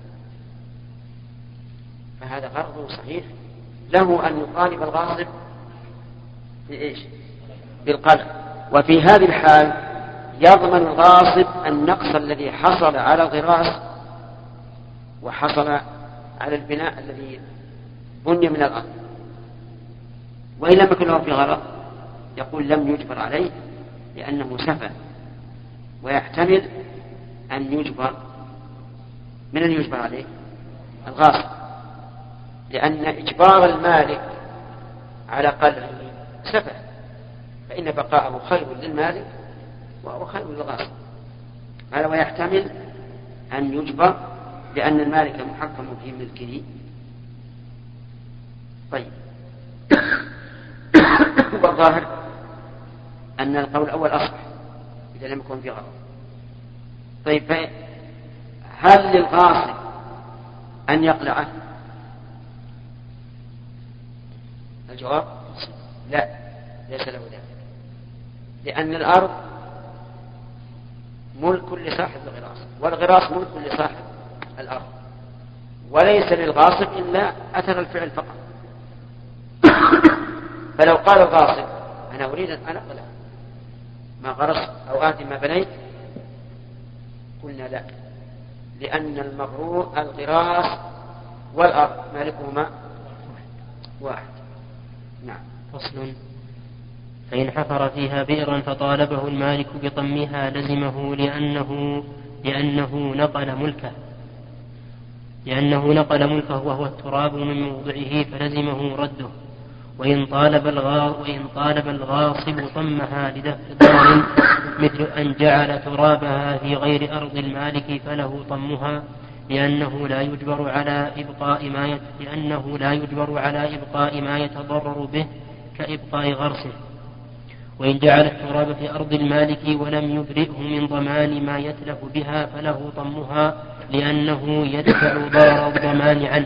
B: فهذا غرض صحيح. له أن يطالب الغاصب بإيش؟ بالقلع. وفي هذه الحال يضمن الغاصب النقص الذي حصل على الغراس وحصل على البناء الذي بني من الأرض. وإن لم يكن له في غرض يقول لم يجبر عليه لأنه سفه، ويحتمل أن يجبر. من أن يجبر عليه؟ الغاصب، لأن إجبار المالك على قلعه سفه، فإن بقاءه خير للمالك وهو خير للغاصب. هذا ويحتمل أن يجبر لأن المالك محكم في ملكه. طيب. والظاهر أن القول الأول أصح إذا لم يكن في غرض. طيب، هل للغاصب أن يقلعه؟ الجواب لا، ليس له ذلك، لأن الأرض ملك لصاحب الغراس، والغراس ملك لصاحب الأرض، وليس للغاصب إلا أثر الفعل فقط. فلو قال الغاصب أنا أريد أن أقلع ما غرس أو آتي ما بنيت، قلنا لا، لأن المغرور الغراس والأرض مالكهما واحد. نعم.
A: فصل. فإن حفر فيها بئرا فطالبه المالك بطمها لزمه لأنه لأنه نقل ملكه لأنه نقل ملكه وهو التراب من موضعه، فلزمه رده. وإن طالب الغاصب وإن طالب الغاصب طمها لدفع ضرر مثل أن جعل ترابها في غير أرض المالك فله طمها، لأنه لا يجبر على إبقاء ما يت... لأنه لا يجبر على إبقاء ما يتضرر به كإبقاء غرسه. وإن جعل التراب في أرض المالك ولم يبرئه من ضمان ما يتلف بها فله طمها، لأنه يدفع ضرر الضمان عنه.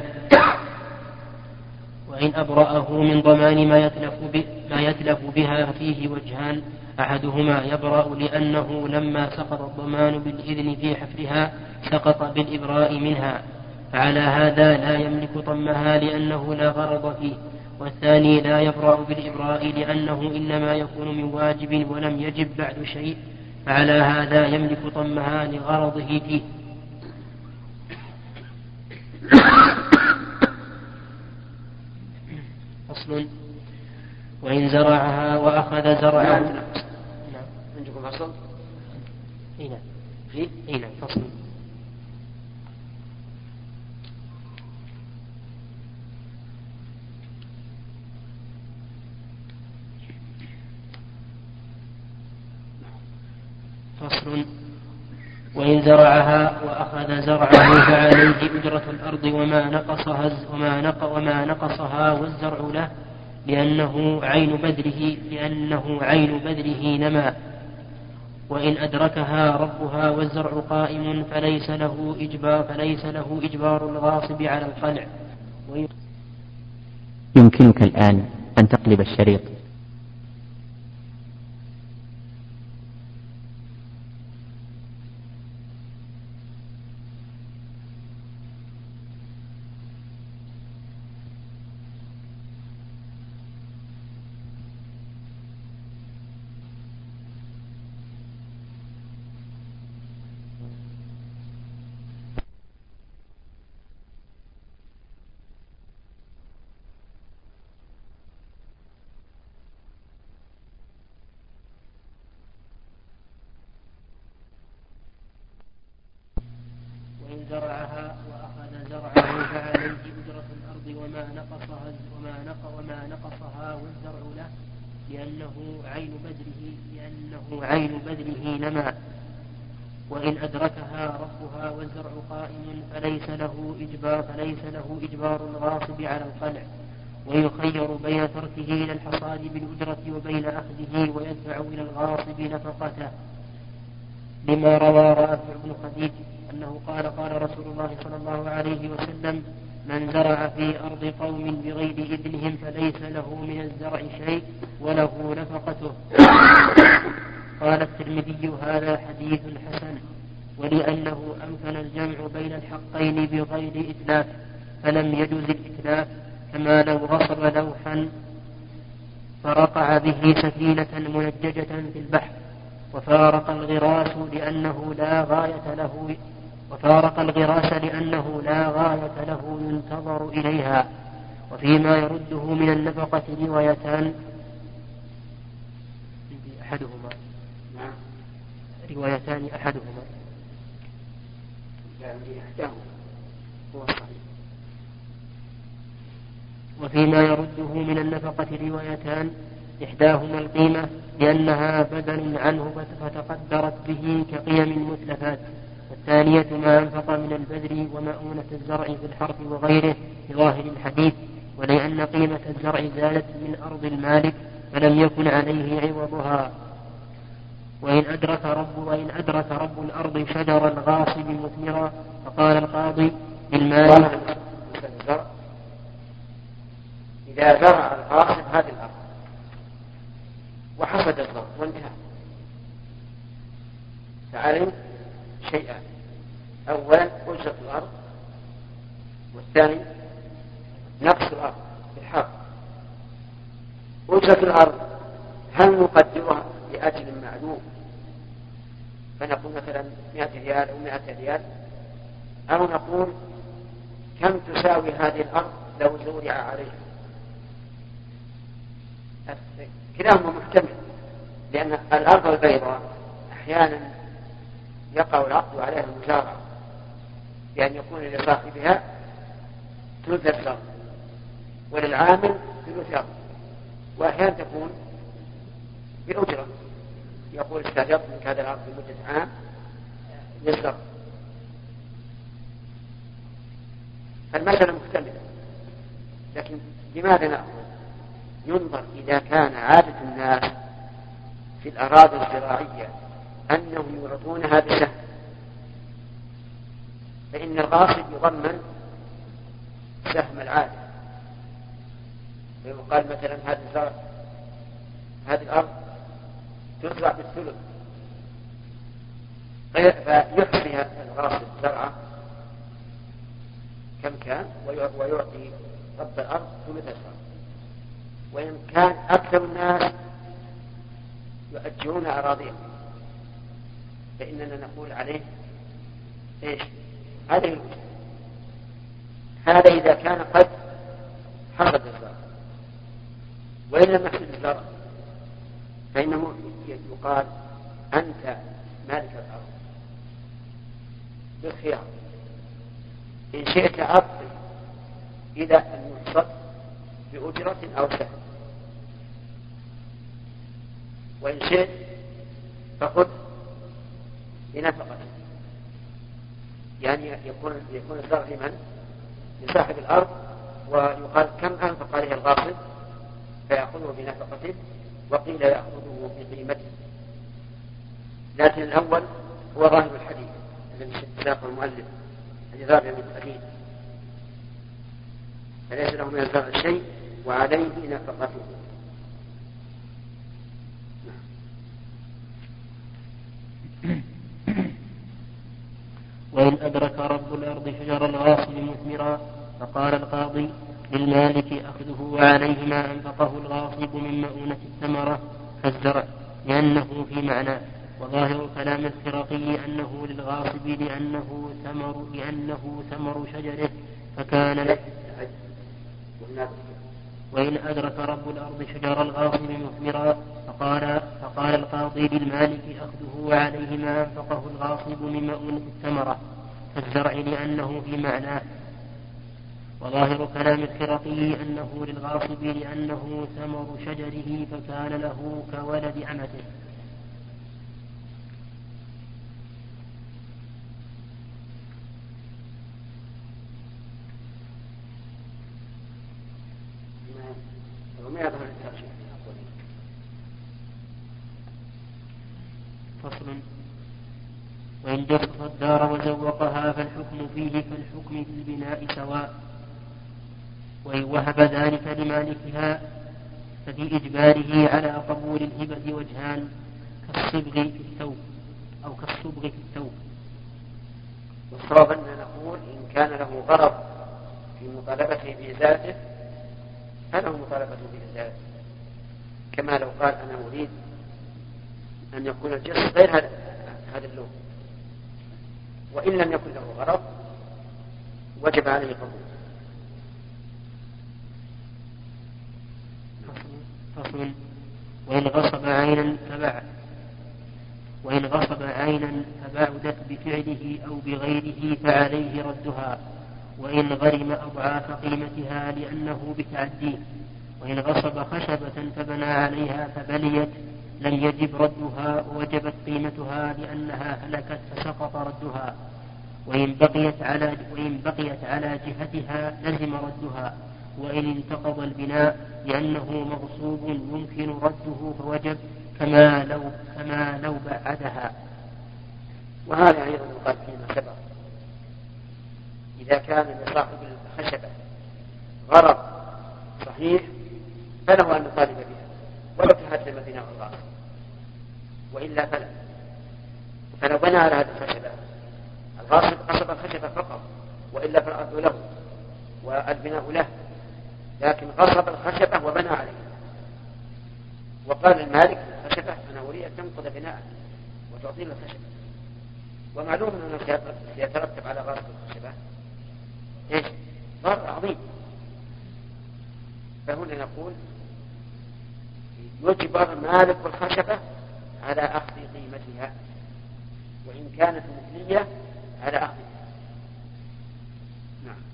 A: وإن أبرأه من ضمان ما يتلف, ب... ما يتلف بها فيه وجهان: أحدهما يبرأ لأنه لما سقط الضمان بالإذن في حفرها سقط بالإبراء منها، فعلى هذا لا يملك طمها لأنه لا غرض فيه. والثاني لا يبرأ بالإبراء لأنه إنما يكون من واجب ولم يجب بعد شيء، فعلى هذا يملك طمها لغرضه فيه. فصل. وإن زرعها وأخذ زرعه.
B: نعم. عندكم فصل؟
A: إيه نعم.
B: في؟
A: إيه نعم فصل. فصل. وإن زرعها وأخذ زرعه فعليه أجرة الأرض وما نقصها وما نق وما نقصها والزرع له لأنه عين بذره لأنه عين بذره نما. وإن أدركها ربها والزرع قائم فليس له إجبار فليس له إجبار الغاصب على القلع.
E: يمكنك الآن أن تقلب الشريط.
A: وإن زرعها وأخذ زرعه فعليه أجرة الأرض وما نقصها وما نق وما نقصها والزرع له لأنه عين بذره لأنه عين بذره نما. وإن أدركها ربها والزرع قائم فليس له إجبار فليس له إجبار الغاصب على القلع. ويخير بين تركه إلى الحصاد بالأجرة وبين أخذه ويدفع إلى الغاصب نفقته، لما روى رافع بن خديج أنه قال قال رسول الله صلى الله عليه وسلم: من زرع في أرض قوم بغير إذنهم فليس له من الزرع شيء وله نفقته. قال الترمذي: هذا حديث حسن، ولأنه أمكن الجمع بين الحقين بغير إتلاف فلم يجوز الإتلاف، كما لو غصب لوحا فرقع به سفينة منججة في البحر وفارق الغراس لأنه لا غاية له وفارق الغراس لأنه لا غاية له ينتظر إليها. وفيما يرده من النفقة روايتان أحدهما روايتان أحدهما وفيما يرده من النفقة روايتان، إحداهما القيمة لأنها بدل عنه فتقدرت به كقيم المتلفات، والثانية ما أنفق من البذر ومؤونة الزرع في الحرث وغيره بظاهر الحديث، ولأن قيمة الزرع زادت من أرض المالك فلم يكن عليه عوضها. وإن أدرك رب وإن أدرك رب الأرض شجر الغاصب مثمرا فقال القاضي بالمال:
B: إذا زرع الغاصب هذه الأرض وحصد الزرع وانتهى، فعليه شيئان: أولا أجرة الأرض، والثاني نقص الأرض بالحق. أجرة الأرض هل نقدرها لأجل معلوم فنقول مثلا مئة ريال أو مئة ريال، أو نقول كم تساوي هذه الأرض لو زرع عليها؟ كلاهما محتمل، لأن الأرض البيضاء أحيانا يقع العقد عليها المزارعة بأن يكون لصاحبها ثلث الأرض وللعامل ثلث أرض، وأحيانا تكون بأجرة، يقول استأجرت منك هذا الأرض لمدة عام للزرع. فالمسألة محتملة، لكن لماذا نأخذ؟ ينظر إذا كان عادة الناس في الأراضي الزراعية أنهم يعطونها بسهم، فإن الغاصب يضمن سهم العادة، ويقال مثلا هذه الزرع هذه الأرض تزرع بالثلث، فيحصي الغاصب زرعه كم كان ويعطي رب الأرض ثلث الزرع. وإن كان أكثر الناس يؤجرون أراضيهم فإننا نقول عليه إيش؟ هذه الوجه. هذا إذا كان قد حصد الزرع. وإن لم يحصل الزرع فإنه يقال أنت مالك الأرض بالخيار، إن شئت أبقي إلى أن يحصد بأجرة أو سهم، وإن شئت فخذ بنفقة. يعني يكون يكون الزرع لمن؟ لصاحب الأرض، ويقال كم أنفق عليه الغاصب فيأخذه بنفقته، وقيل يأخذه بقيمته. لكن الأول هو ظاهر الحديث الذي ساقه المؤلف الذي رابع من الحديث، فليس له من الزرع شيء وعليه نفقته.
A: وإن أدرك رب الأرض شجر الغاصب مثمرا فقال القاضي للمالك أخذه وعليه ما أنفقه الغاصب من مؤونة الثمرة كالزرع لأنه في معناه، وظاهر كلام الخرقي أنه للغاصب لأنه ثمر لأنه ثمر شجره فكان له. وإن أدرك رب الأرض شجر الغاصب مثمرا فقال, فقال القاضي للمالك أخذه وعليه ما أنفقه الغاصب من مؤونة الثمرة كالزرع لأنه في معناه، وظاهر كلام الخرقي أنه للغاصب لأنه ثمر شجره فكان له كولد أمته. فصل. وإن جسس الدار وزوقها فالحكم فيه كالحكم في البناء سواء، وإن وهب ذلك لمالكها ففي إجباره على قبول الهبة وجهان كالصبغ في الثوب أو كالصبغ في الثوب.
B: والصواب أن نقول إن كان له غرض في مطالبته بإزالته فله مطالبة بإزالته، كما لو قال أنا أريد أن يكون الجسد غير هذا اللون، وإن لم يكن له غرض وجب عليه قبوله.
A: فصل. وإن غصب عينا تبع وإن غصب عينا فبعدت بفعله أو بغيره فعليه ردها، وإن غرم أضعاف قيمتها لأنه بتعديه. وإن غصب خشبة فبنى عليها فبليت لم يجب ردها ووجبت قيمتها لأنها هلكت فسقط ردها، وإن بقيت على وإن بقيت على جهتها لزم ردها، وإن انتقض البناء لأنه مغصوب يمكن رده فوجب كما لو كما لو بعدها.
B: وهذا أيضا يقال فيما سبق، إذا كان لصاحب الخشبة غرض صحيح فله أن يطالب بها ولو تهدم بناء الغاصب، وإلا فلا. فلو بنى على هذه الخشبة الغاصب قصد الخشبة فقط، وإلا فالأرض له والبناء له، لكن غصب الخشبة وبنى عليها، وقال المالك الخشبة أنا أريد أن تنقض بناء وتعطينا الخشبة، ومعلوم أنه سيترتب على غصب الخشبة إيش؟ ضرر عظيم. فهنا نقول يجبر مالك الخشبة على أخذ قيمتها، وإن كانت مثلية على أخذها. نعم.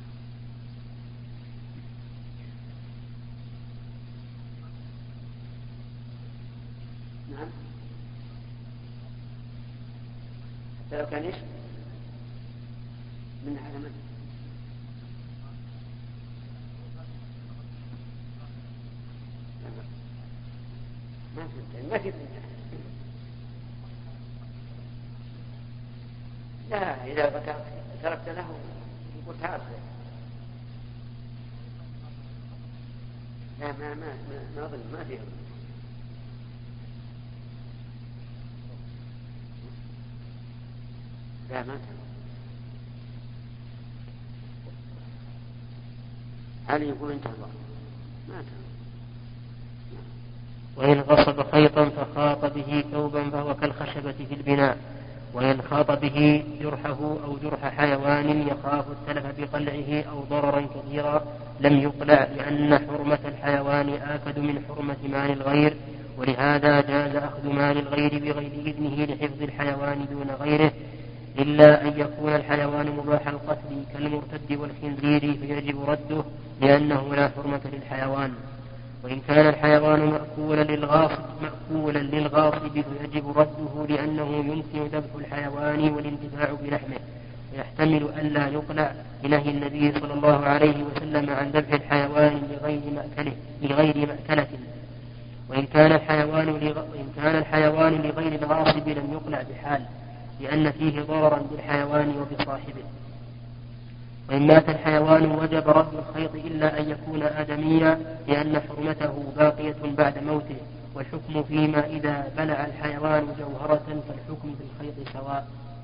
B: نعم. حتى لو كان إيش؟ من على من؟ ما فهمت. ما في لا، إذا تركت له يقول تعال. لا ما ما ما ما أظن ما فيه. لا ما تم. علي يقول انتهى الوقت ما تم.
A: وإن غصب خيطا فخاط به ثوبا فهو كالخشبة في البناء، وإن خاط به جرحه أو جرح حيوان يخاف التلف بقلعه أو ضررا كثيرا لم يقلع، لأن حرمة الحيوان آكد من حرمة مال الغير، ولهذا جاز أخذ مال الغير بغير إذنه لحفظ الحيوان دون غيره، إلا أن يكون الحيوان مباح القتل كالمرتد والخنزير فيجب رده لأنه لا حرمة للحيوان. وإن كان الحيوان مأكولا للغاصب مأكولا للغاصب فيجب رده لأنه يمكن ذبح الحيوان والانتفاع بلحمه، ويحتمل ألا يقلع لنهي النبي صلى الله عليه وسلم عن ذبح الحيوان لغير مأكله لغير مأكلة. وإن كان الحيوان لغ... وإن كان الحيوان لغير الغاصب لم يقلع بحال، لأن فيه ضررا بالحيوان وبصاحبه. وإن مات الحيوان وجب رد الخيط إلا أن يكون آدميا، لأن حرمته باقية بعد موته، والحكم فيما إذا بلع الحيوان جوهرة فالحكم في الخيط سواء.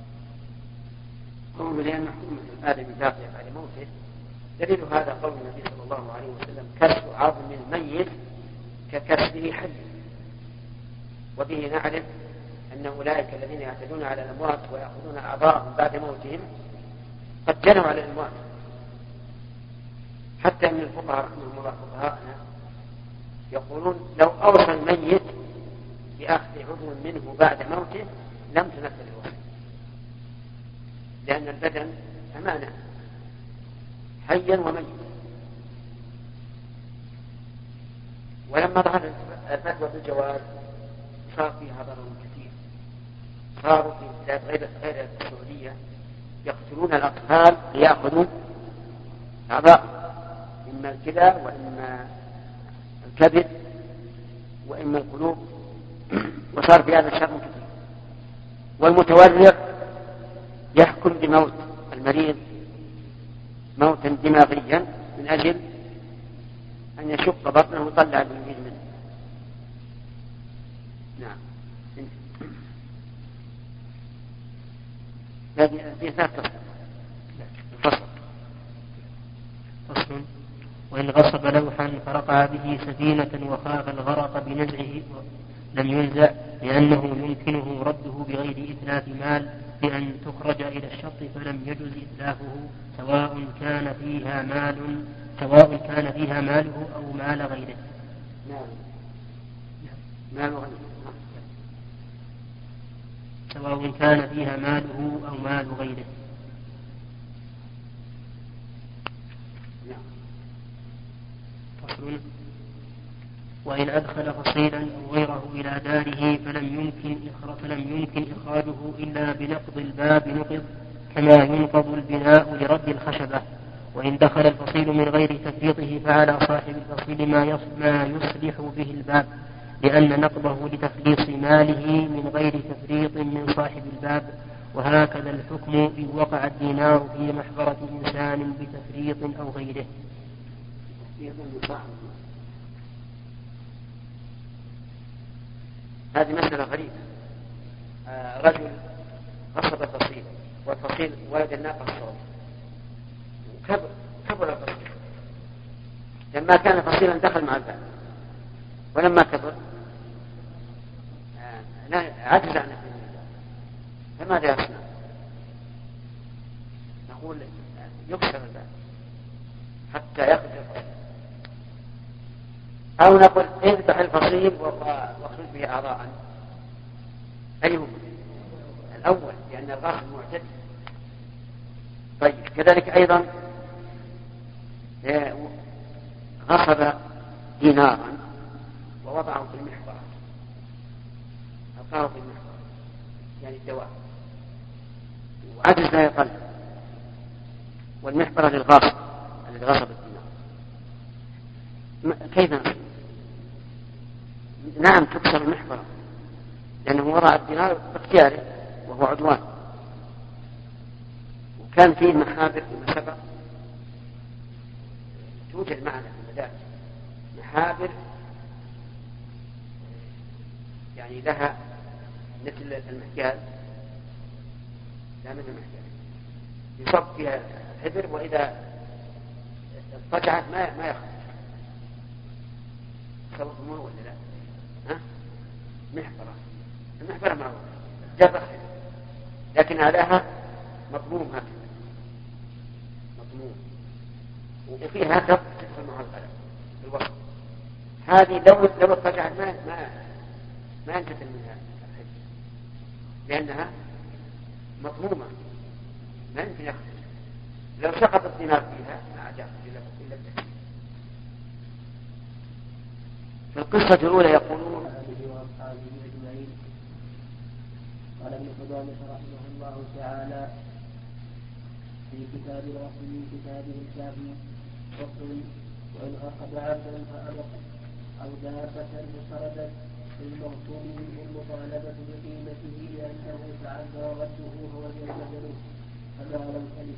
B: قوله لأن حكمة الآدمي باقية بعد موته، دليل هذا قول النبي صلى الله عليه وسلم: كسر عظم الميت ككسره حي. وبه نعرف أن أولئك الذين يعتدون على الأموات ويأخذون أعضاءهم بعد موتهم قد جنوا على الأموات. حتى من الفقهاء رحمهم الله فقهاءنا يقولون لو أوصى الميت بأخذ عضو منه بعد موته لم تنفذ الوصية، لأن البدن أمانة حيا وميتا. ولما ظهر الفتوى بالجواز صار فيها ضرر كثير. صاروا في بلاد غير غير السعودية يقتلون الأطفال ليأخذوا أعضاء، إما الكلى وإما الكبد وإما القلوب، وصار في هذا الشر كثير. والمتورق يحكم بموت المريض موتا دماغيا من أجل أن يشق بطنه ويطلع المريض منه. نعم. في ثلاث فصل.
A: فصل: وإن غصب لوحا فرقع به سفينة وخاف الغرق بنزعه لم ينزع، لأنه يمكنه رده بغير إتلاف مال، بأن تخرج إلى الشط فلم يجز إتلافه، سواء كان فيها مال سواء كان فيها ماله أو مال غيره.
B: نعم. مال غيره.
A: سواء كان فيها ماله أو مال غيره. فصل: وإن أدخل فصيلا أو غيره إلى داره فلم يمكن فلم يمكن إخراجه إلا بنقض الباب نقض، كما ينقض البناء لرد الخشبة. وإن دخل الفصيل من غير تفريطه فعلى صاحب الفصيل ما يصلح به الباب، لأن نقضه لتخليص ماله من غير تفريط من صاحب الباب. وهكذا الحكم إن وقع الدينار في محبرة إنسان بتفريط أو غيره.
B: هذه مسألة غريبة. آه رجل غصب الفصيل والفصيل ولد الناقة الصغيرة وكبر كبر الفصيل. لما كان فصيلا دخل مع الباب، ولما كبر آه عجز عن الدين. فماذا يصنع؟ نقول يكسر الباب حتى يخرج الفصيل، أو نقول اذبح الفصيل واخرج به أعضاء. أيهما؟ الأول، لأن الغاصب معتدي. طيب كذلك أيضا غصب دينارا ووضعه في المحبرة، ألقاه في المحبرة يعني الدواء، وعجز لا يقل، والمحبرة للغاصب الذي غصب الدينار. كيف نصير؟ نعم تكسر المحبرة، لأنه وضع الدينار باختياره وهو عدوان. وكان فيه محابر فيما سبق توجد معنا في المدارس، محابر يعني لها مثل المحجال، لا مثل المحجال، يصب فيها الحبر وإذا اضطجعت ما ما يخرج. صوتهم ولا لا؟ ها؟ محبرة. المحبرة معروفة، جبر لكن أعلاها مضموم هكذا مضموم، وفيها هكذا تدخل مع القلم في الوسط. هذه لو لو اتجهت ما ما ما ينتهي منها الحج، لأنها مضمومة ما يمكن يخرج. لو سقط الدينار فيها ما عاد يخرج إلا الدين. في القصة الأولى يقولون
C: قال ابن قدامة رحمه الله تعالى في كتاب الأصل من كتابه الكافي فصل: وإن أخذ عبدا فأبق أو دابة فسردت فالمغصوب منه المطالبة بقيمته لأنه تعذر رده فوجب بدله فما لم تلف.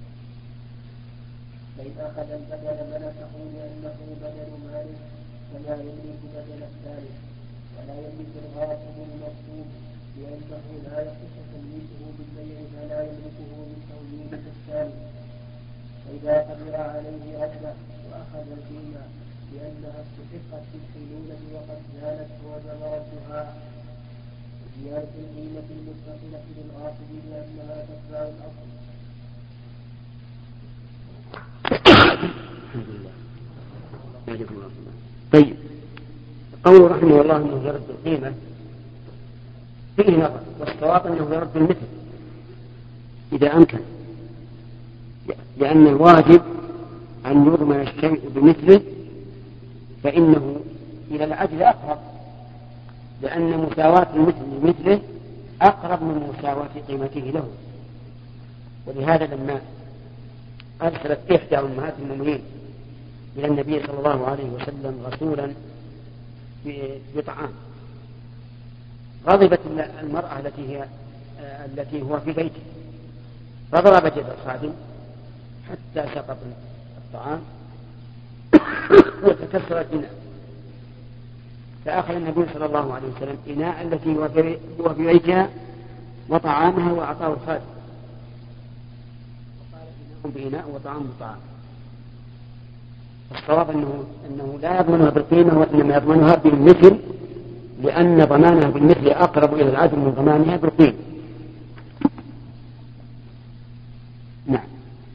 C: فإن أخذ البدل ملكه لأنه بدل مالك فلا يملك بدل الثالث، ولا يملك الغاصب المغصوب لأنه لا يصح تمليكه بالبيع فلا يملكه بالتوليد كالثالث. فإذا قدر عليه رده وأخذ القيمة لأنها استحقت في الحلولة وقد زالت وجب ردها، وزيادة القيمة المتصلة للغاصب لأنها تتبع الأصل.
B: طيب، قوله رحمه الله انه يرد القيمه فيه نظر، والصواب انه يرد المثل اذا امكن، لان الواجب ان يضمن الشيء بمثله، فانه الى العدل اقرب، لان مساواه المثل بمثله اقرب من مساواه قيمته له. ولهذا لما ارسلت احدى امهات المؤمنين إلى النبي صلى الله عليه وسلم رسولا بطعام، غضبت المرأة التي هي التي هو في بيته، فضرب يد الخادم حتى سقط الطعام وتكسر الإناء، فأخذ النبي صلى الله عليه وسلم إناء التي هو في بيتها وطعامها وأعطاه الخادم، وقال إناء بإناء وطعام بطعام. الصواب أنه, أنه لا يضمنها بالقيمة، وإنما يضمنها بالمثل، لأن ضمانها بالمثل أقرب إلى العدل من ضمانها بالقيمة. نعم.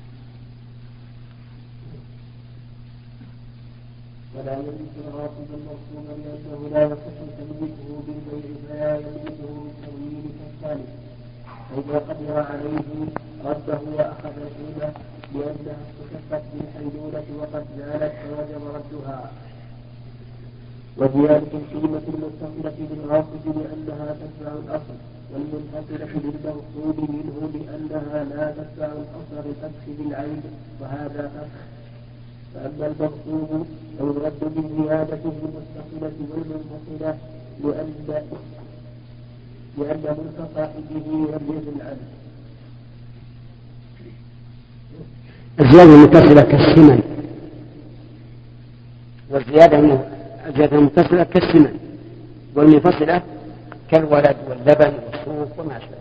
C: ولا يملك الغاصب المغصوب لأنه لا يصح تمليكه بالبيع فلا يملكه بالتمويل كالثالث. فإذا قدر عليه رده وأخذ القيمة لأنها استحقت بالحيلولة وقد زالت فوجب ردها، وزيادة القيمة المتصلة بالغاصب لأنها تتبع الأصل، والمنفصلة بالمغصوب منه لأنها لا تتبع الأصل بالفتح بالعين، وهذا فتح. فأما المغصوب فيرد بزيادته المتصلة والمنفصلة لأن لأن ملك صاحبه لم يزل عنه.
B: الزيادة المتصلة كالسمن، والزيادة الزيادة المتصلة كالسمن، والمنفصلة كالولد واللبن والصوف وما أشبه.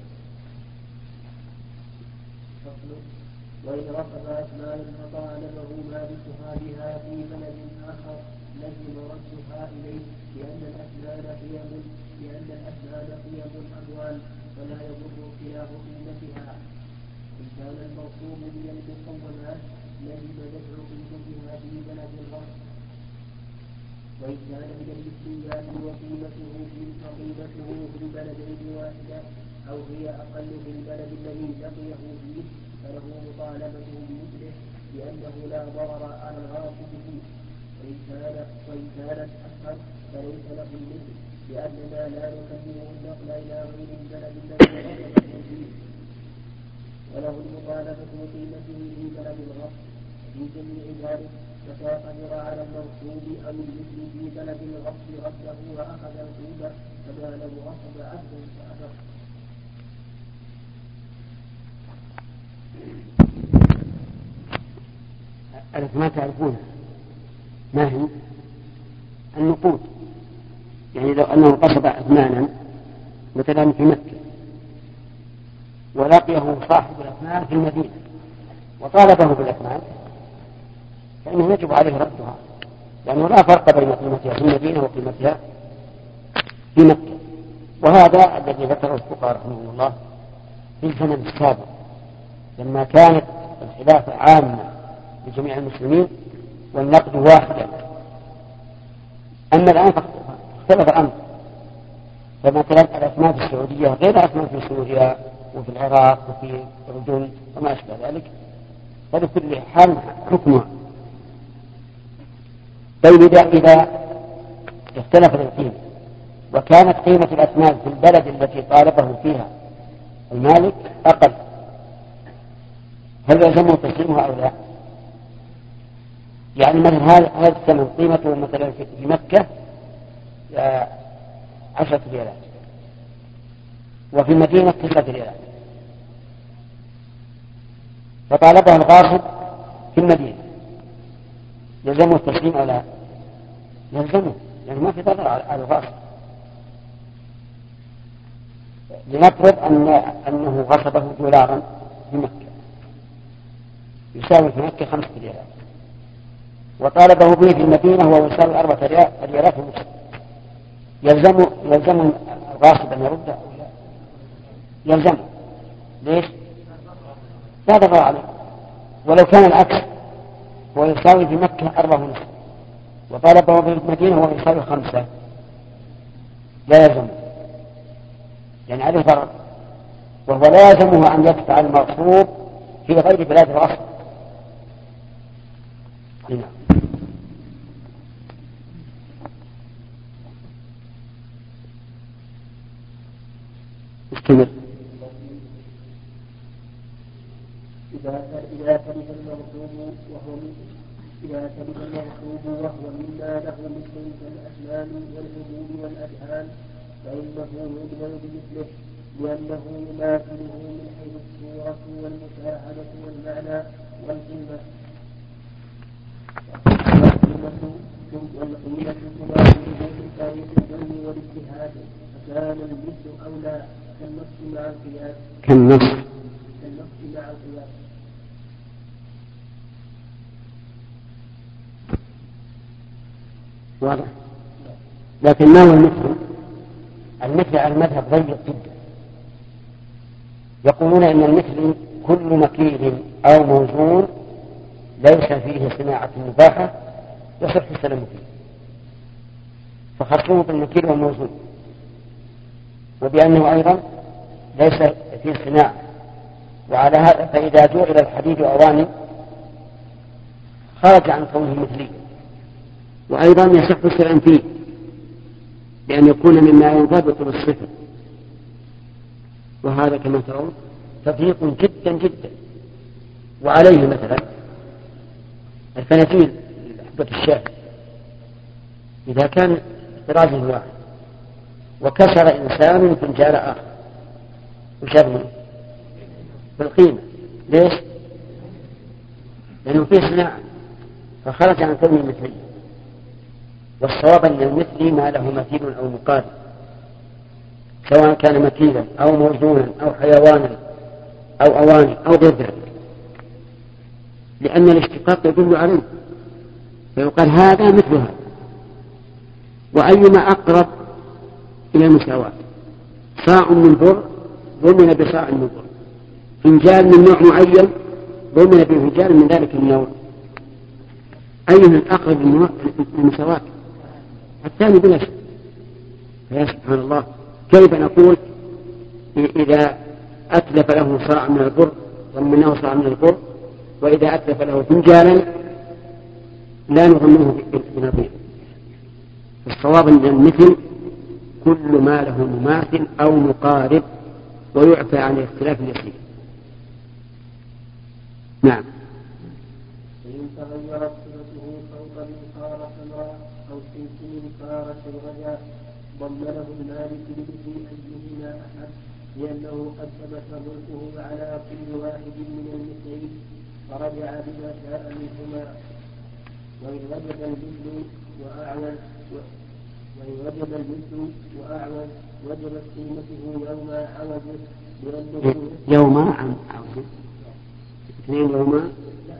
C: وإن رفض أسماء فطالبه مالكها بها في بلد آخر لزم ردها إليه، لأن الأسنان قيم لأن الأسنان قيم الأموال ولا يضر خلاف قيمتها. إن كان الموصوم من المقومات لزم دفع قيمتها في بلد الغرب، وإن كان من المثليات وقيمته في قيمته في البلدين واحدة أو هي أقل في البلد الذي لقيه فيه فله مطالبته بمثله، لأنه لا ضرر على الغاصب فيه. وإن كانت وإن كانت أكثر فليس له المثل، لأننا لا نكلمه النقل إلى غير البلد الذي غصبه فيه، وله المطالبة بقيمته في بلد الغصب. في جميع ذلك متى قدر على المغصوب أو المثل في بلد الغصب رده وأخذ القيمة فما له غصب عبدا فأبق.
B: ألف ما تعرفون ما هي النقود، يعني لو أنه قصد أثمانا مثلا في مكة ولقيه صاحب الأثمان في المدينة وطالبه بالأثمان، فإنه يجب عليه ردها، لأنه لا فرق بين قيمتها في المدينة وقيمتها في مكة. وهذا الذي ذكره الفقهاء رحمه الله في الزمن السابق لما كانت الخلافة عامة لجميع المسلمين والنقد واحدا. أما الآن اختلف الأمر، فمثلا الأسماء في السعودية غير الأسماء في سوريا وفي العراق وفي الأردن وما أشبه ذلك، فلكل حال حكمها. طيب إذا اختلف القيمة وكانت قيمة الأسماء في البلد التي طالبه فيها المالك أقل، هل يلزمه تسليمها أو لا؟ يعني مثلا هذا الثمن قيمته مثلا في مكة عشرة ريالات وفي المدينة تسعة ريالات، فطالبه الغاصب في المدينة، يلزمه التسليم أو لا؟ يلزمه، يعني ما في ضرر على الغاصب. لنفرض أن أنه غصبه دولارا في مكة يساوي في مكة خمسة ريالات، وطالبه به في المدينة وهو يساوي أربعة ريالات ونصف، يلزم يلزم الغاصب أن يرده أو لا؟ يلزم. ليش؟ لا ضرر عليه. ولو كان العكس، هو يساوي في مكة أربعة ونصف وطالبه في المدينة وهو يساوي خمسة، لا يلزم، يعني عليه ضرر، وهو لا يلزمه أن يدفع المغصوب في غير بلاد الأصل. نعم. استمر.
C: إذا تلف المغصوب وهو إذا تلف المغصوب وهو مما له مثل كالأسنان والحبوب والأدهان فإنه يضمن بمثله، لأنه يماثله من حيث الصورة والمشاهدة والمعنى والقيمة، والقيمة تماثله من تاريخ العلم والاجتهاد، فكان المثل أولى كالنص مع القياس.
B: كالنص
C: كالنص مع القياس.
B: واضح. لكن ما هو المثل؟ المثل على المذهب ضيق جدا. يقولون إن المثل كل مكيل أو موزون ليس فيه صناعة مباحة يصح السلام فيه، فخصوه بالمكيل والموزون، وبأنه أيضا ليس فيه صناعة. وعلى هذا فإذا جعل الحديد أواني خرج عن كونه مثلي، وأيضا يصح السلام فيه لأن يكون مما ينضبط بالصفة، وهذا كما ترون تضييق جدا جدا. وعليه مثلا الفناجيل حبة الشاي إذا كان طراز واحد وكسر إنسان فنجال آخر وشرمه بالقيمة، ليش؟ لأنه فيه صناعة فخرج عن كونه مثلي. والصواب أن المثلي ما له مثيل أو مقابل، سواء كان مكيلا أو موزونا أو حيوانا أو أواني أو غير ذلك، لأن الاشتقاق يدل عليه، فيقال هذا مثل هذا. وأيما أقرب إلى المساواة، صاع من بر ضمن بصاع من بر، فنجال من نوع معين ضمن بفنجال من ذلك النوع، أيها الأقرب للمساواة؟ الثاني بلا شك. فيا سبحان الله، كيف نقول إذا أتلف له صاع من البر ضمنه صاع من البر، وإذا أتلف له فنجالا لا نضمنه بنظير؟ الصواب أن المثل كل ما له مماثل أو مقارب ويعفى عن الاختلاف اليسير. نعم.
C: فإن تغيرت صفته فوق صار سمراء أو سلسل صار شجرا ضمنه المالك بمثل أيهما أحد، لأنه قد ثبت ملكه على كل واحد من المثلين فرجع بما شاء منهما. وإن وجد المثل وأعوج وإن وجد المثل وأعوج وجبت قيمته يوم عوجه، لأنه
B: يوم عن عوجه اثنين يوم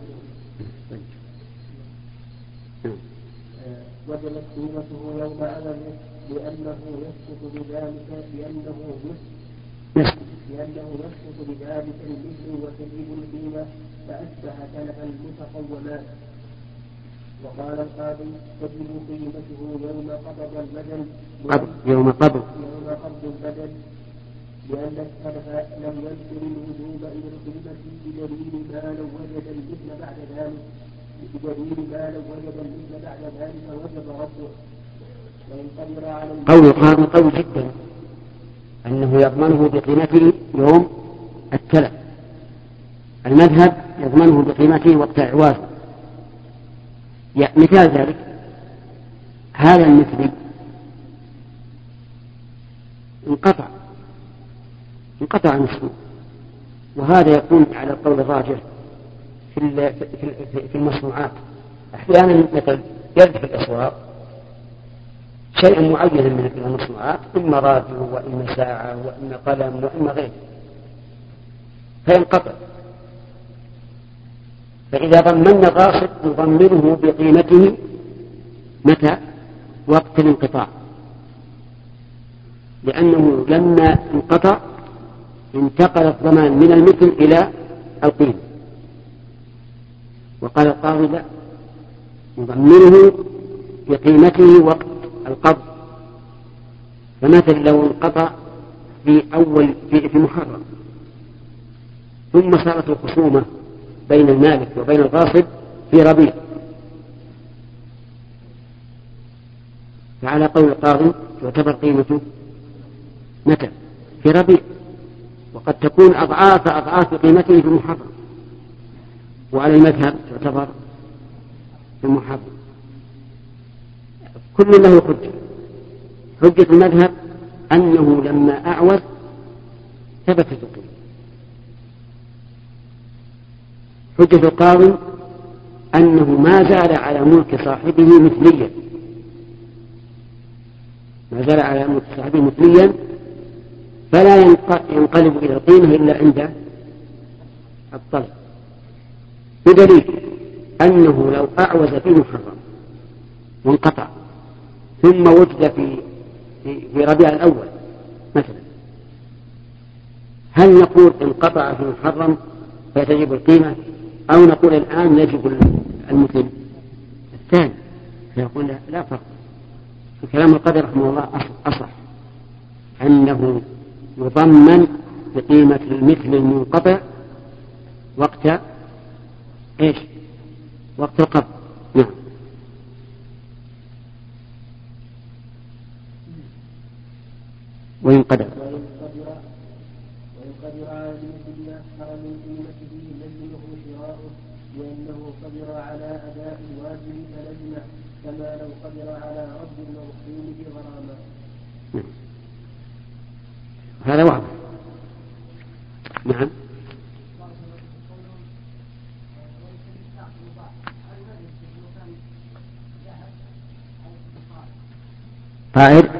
C: وجبت قيمته يوم عوجه، لأنه يسقط بذلك لأنه نصف لأنه يسقط بذلك المثل وتجب القيمة فأشبه تلف المتقومات. وقال القاضي تجب قيمته يوم قبض البدن
B: يوم قبض
C: يوم قبض البدن لأن السلف لم يذكر الوجوب إلى القيمة بدليل ما لو وجد المثل بعد ذلك بدليل ما لو وجد المثل بعد ذلك وجب رده. وإن قدر على
B: قول القاضي قوي جدا أنه يضمنه بقيمته يوم التلف. المذهب يضمنه بقيمته وقت إعوازه. مثال ذلك هذا المثل انقطع انقطع نصفه، وهذا يكون على القول الراجح في في المصنوعات. أحيانا مثل يجد في الأسواق شيئا معينا من المصنوعات، إما راديو وإما ساعة وإما قلم وإما غيره، فينقطع. فإذا ضمن الغاصب نضمنه بقيمته متى؟ وقت الانقطاع، لأنه لما انقطع انتقل الضمان من المثل إلى القيمة. وقال القاضي لا، نضمنه بقيمته وقت القبض. فمثل لو انقطع في أول في, في محرم ثم صارت الخصومة بين المالك وبين الغاصب في ربيع، فعلى قول القاضي تعتبر قيمته متى؟ في ربيع، وقد تكون أضعاف أضعاف قيمته في محرم، وعلى المذهب تعتبر في محرم. كل له حجة. حجة المذهب أنه لما أعوز ثبتت القيمة. حجة القاضي أنه ما زال على ملك صاحبه مثليا، ما زال على ملك صاحبه مثليا، فلا ينقلب إلى القيمة إلا عند الطلب، بدليل أنه لو أعوز في محرم وانقطع ثم وجد في في ربيع الأول مثلا، هل نقول انقطع في محرم فتجب القيمة، أو نقول الآن يجب المثل الثاني؟ فيقول لا فرق. كلام القدر رحمه الله أصح أنه يضمن بقيمة المثل المنقطع وقت إيش؟ وقت القبض. نعم. وإن قدر
C: وإن قدر على المثل أكثر من قيمته لزمه شراؤه، لأنه قدر على أداء الواجب فلزمه، كما لو قدر على رد المرسوم بغرامة.
B: هذا واضح. نعم. طائر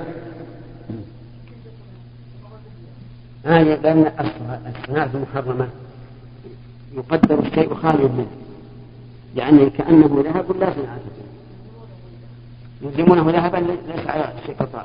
B: آه لأن الصناعة المحرمة يقدر الشيء خاليا منه، يعني كأنه ذهب لا صناعة فيه، يلزمونه ذهبا ليس على شيء قطع.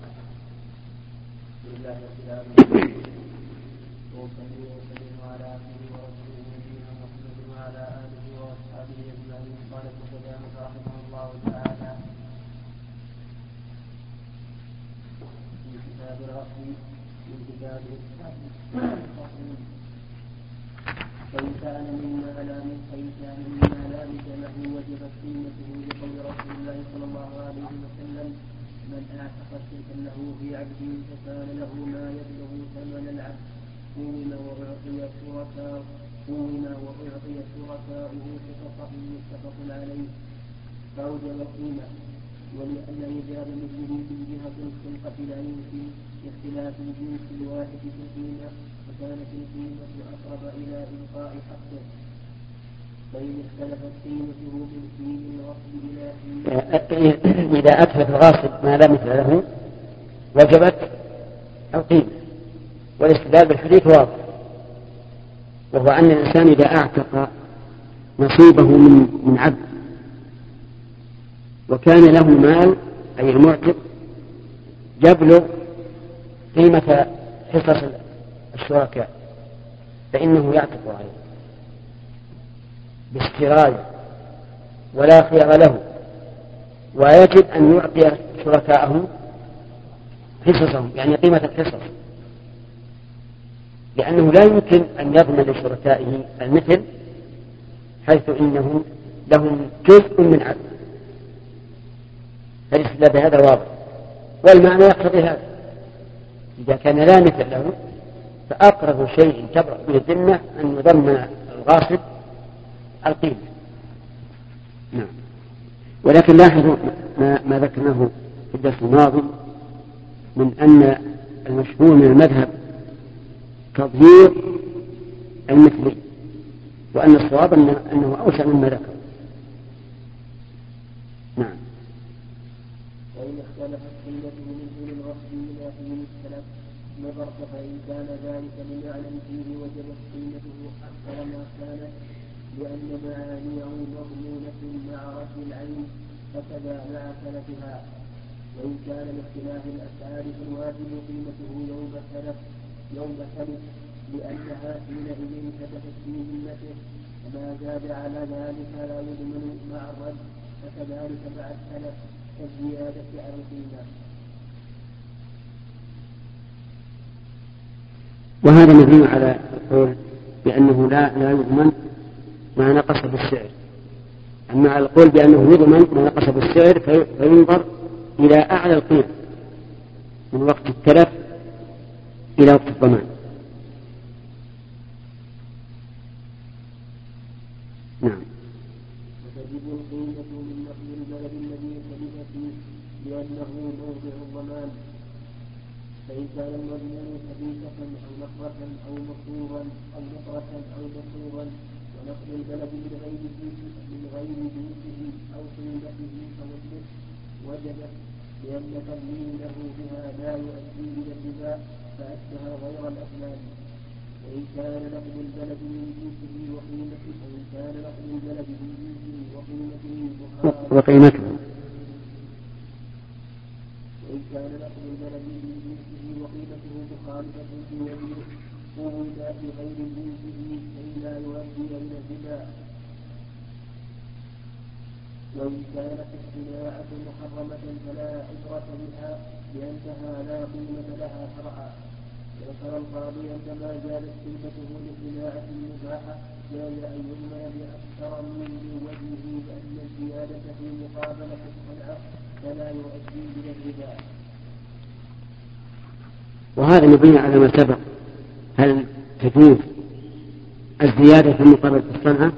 C: فإن كان مما لا فإن كان مما لا مثله وجبت قيمته لقول رسول الله صلى الله عليه وسلم: من أعتق شركا له في عبد فكان له ما يبلغ ثمن العبد قوم وأعطي شركاء قوم وأعطي شركاؤه شققه متفق عليه فأوجب القيمة. ولأن إيجاب مثله من جهة الخلقة لا يمكن لاختلاف الجنس الواحد في القيمة، وكانت القيمة أقرب إلى إبقاء حقه، فإن اختلفت قيمته بالحين الغصب إلى حين.
B: إذا أتلف الغاصب ما لا مثل له وجبت القيمة. والاستدلال بالحديث واضح، وهو أن الإنسان إذا أعتق نصيبه من من عبد وكان له مال، أي المعتق، يبلغ قيمة حصص الشركاء فإنه يعتق عليه باستراية ولا خيار له، ويجب أن يعطي شركاءه حصصهم، يعني قيمة الحصص، لأنه لا يمكن أن يضمن لشركائه المثل حيث إنهم لهم جزء من عدل، فليس بهذا واضح، والمعنى يقتضي هذا. إذا كان لا مثل له فأقرب شيء تبرأ به الذمة أن يضمن الغاصب القيمة. نعم. ولكن لاحظوا ما, ما ذكرناه في الدرس الماضي من أن المشهور من المذهب تضييع المثلي، وأن الصواب أنه أوسع مما ذكر. نعم.
C: وإن اختلفت قيمته من دون الغصب إلى حين السلف نظرت فإن كان ذلك لمعنى فيه وجبت قيمته أكثر ما كانت لأن معانيه مضمونة مع رد العين، فكذا مع سلفها. وإن كان لاختلاف الأسعار فالواجب قيمته يوم سلف يوم سلف لأنها حينئذ ثبتت في ذمته، وما زاد على ذلك لا يضمن مع الرد، فكذلك مع السلف كالزيادة على القيمة.
B: وهذا مبني على القول بأنه لا لا يضمن ما نقص بالسعر. أما على القول بأنه يضمن ما نقص بالسعر فينظر إلى أعلى القيمة من وقت التلف إلى وقت الضمان. نعم.
C: وتجب القيمة من نقل البلد الذي تلف فيه لأنه موضع الضمان، فإن كان المضمون حديثة أو نقرة أو مصروفا أو نقرة أو مصروفا، ونقل البلد من غير جنسه من غير جنسه أو قيمته فمثله وجبت، لأن تضمينه بها لا يؤدي إلى الربا فأشبه غير الأسلام. وإن كان نقل البلد من جنسه وقيمته وإن كان نقل البلد من جنسه وقيمته
B: وقيمته
C: وإن كان نقل البلد من جنسه وقيمته مخالفة بوجه قول بغير جنسه كي لا يؤدي إلى الربا. وإن كانت الصناعة محرمة فلا عبرة بها لأنها لا قيمة لها شرعا. وذكر القاضي أن ما زادت قيمته لصناعة مباحة جاز أن يضمن بأكثر من وجهه لأن الزيادة في مقابلة الصنعة فلا يؤدي إلى الربا.
B: وهذا مبني على ما سبق. هل تجوز الزيادة في مقابلة الصنعة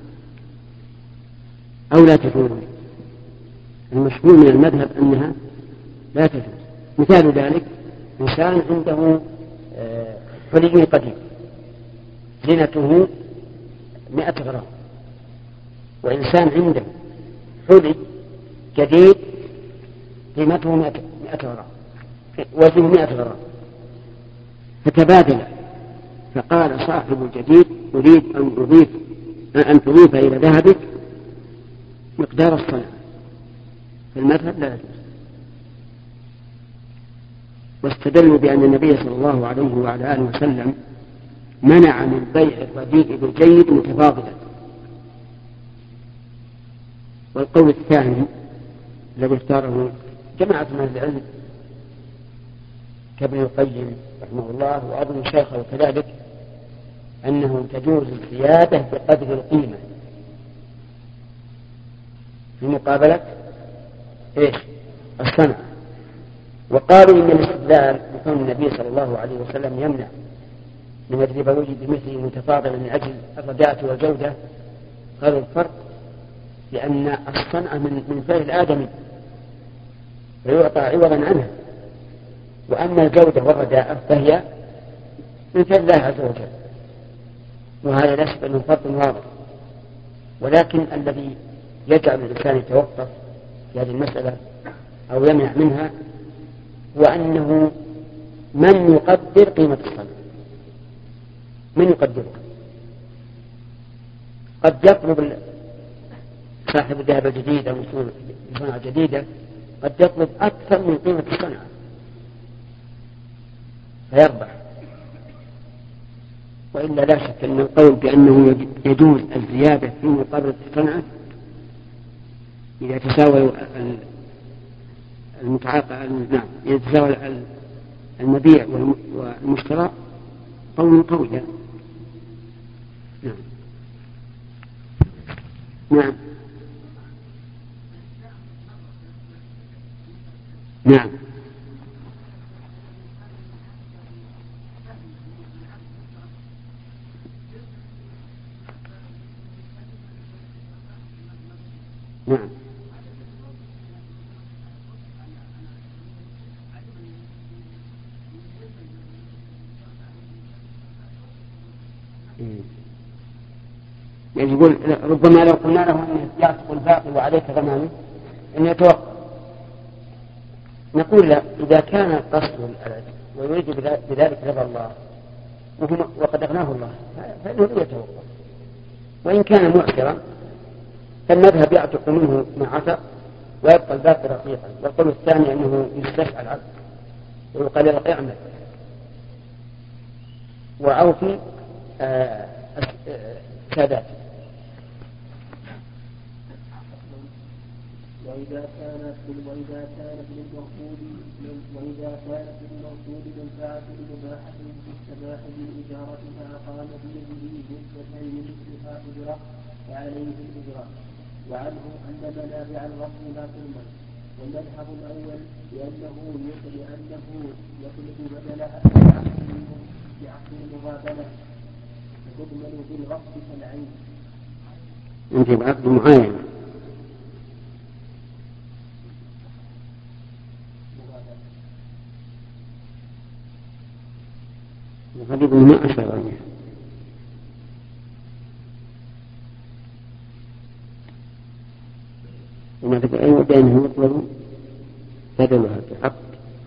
B: أو لا تجوز؟ المشهور من المذهب أنها لا تجوز. مثال ذلك إنسان عنده حلي قديم زينته مئة غرام، وإنسان عنده حلي جديد قيمته مئة غرام وزنه مئة غرام، فتبادل، فقال صاحب الجديد أريد أن أضيف أن تضيف إلى ذهبك مقدار الصنعة، فالمذهب لا يجوز. واستدلوا بأن النبي صلى الله عليه وعلى آله وسلم منع من بيع الرديء بالجيد متفاضلا. والقول الثاني الذي اختاره جماعة من العلم كابن القيم رحمه الله وأظن شيخه كذلك أنه تجوز الزيادة بقدر القيمة في مقابلة إيش؟ الصنعة. وقالوا إن الاستدلال بكون النبي صلى الله عليه وسلم يمنع من الربوي بمثله متفاضلا من أجل الرداءة والجودة، قالوا الفرق لأن الصنعة من من فعل الآدمي فيعطى عوضا عنها، وأما الجودة والرداءة فهي من فعل الله عز وجل، وهذا لا شك أنه فرق واضح. ولكن الذي يجعل الإنسان يتوقف في هذه المسألة أو يمنع منها هو أنه من يقدر قيمة الصنعة، من يقدرها. قد يطلب صاحب الذهب الجديد أو صنعة جديدة قد يطلب أكثر من قيمة الصنعة فيربح، وإلا لا شك أن القول بأنه يجوز الزيادة في مقابل الصنعة إذا تساوى المتعاقد نعم إذا تساوى المبيع والمشترى قول قوي. نعم نعم نعم نعم يعني يقول ربما لو قلنا له أن يعتق الباقي وعليك ضمانه أن يتوقف، نقول لا، إذا كان قصده الألد ويريد بذلك رضا الله وقد أغناه الله فإنه يتوقف، وإن كان معسرا فالمذهب يعتق منه ما عتق ويبقى الباقي رقيقا. والقول الثاني أنه يستشعر العبد ويقال له اعمل وأوفي سادات.
C: وإذا كانت وإذا كانت للمرفوض وإذا كانت للمرفوض منفعة مباحة في السماح بالإجارة فأقام بيده مدة لمثلها أجرة فعليه الأجرة، وعنه أن منابع الغصب لا تضمن. والمذهب الأول لأنه لأنه يطلب بدلها بعقد المغابنة فتضمن بالغصب كالعين.
B: أنت بعقد معين غريب ما أشعر عنه. وما تقول أي ودانه يطلب بدلها بعقد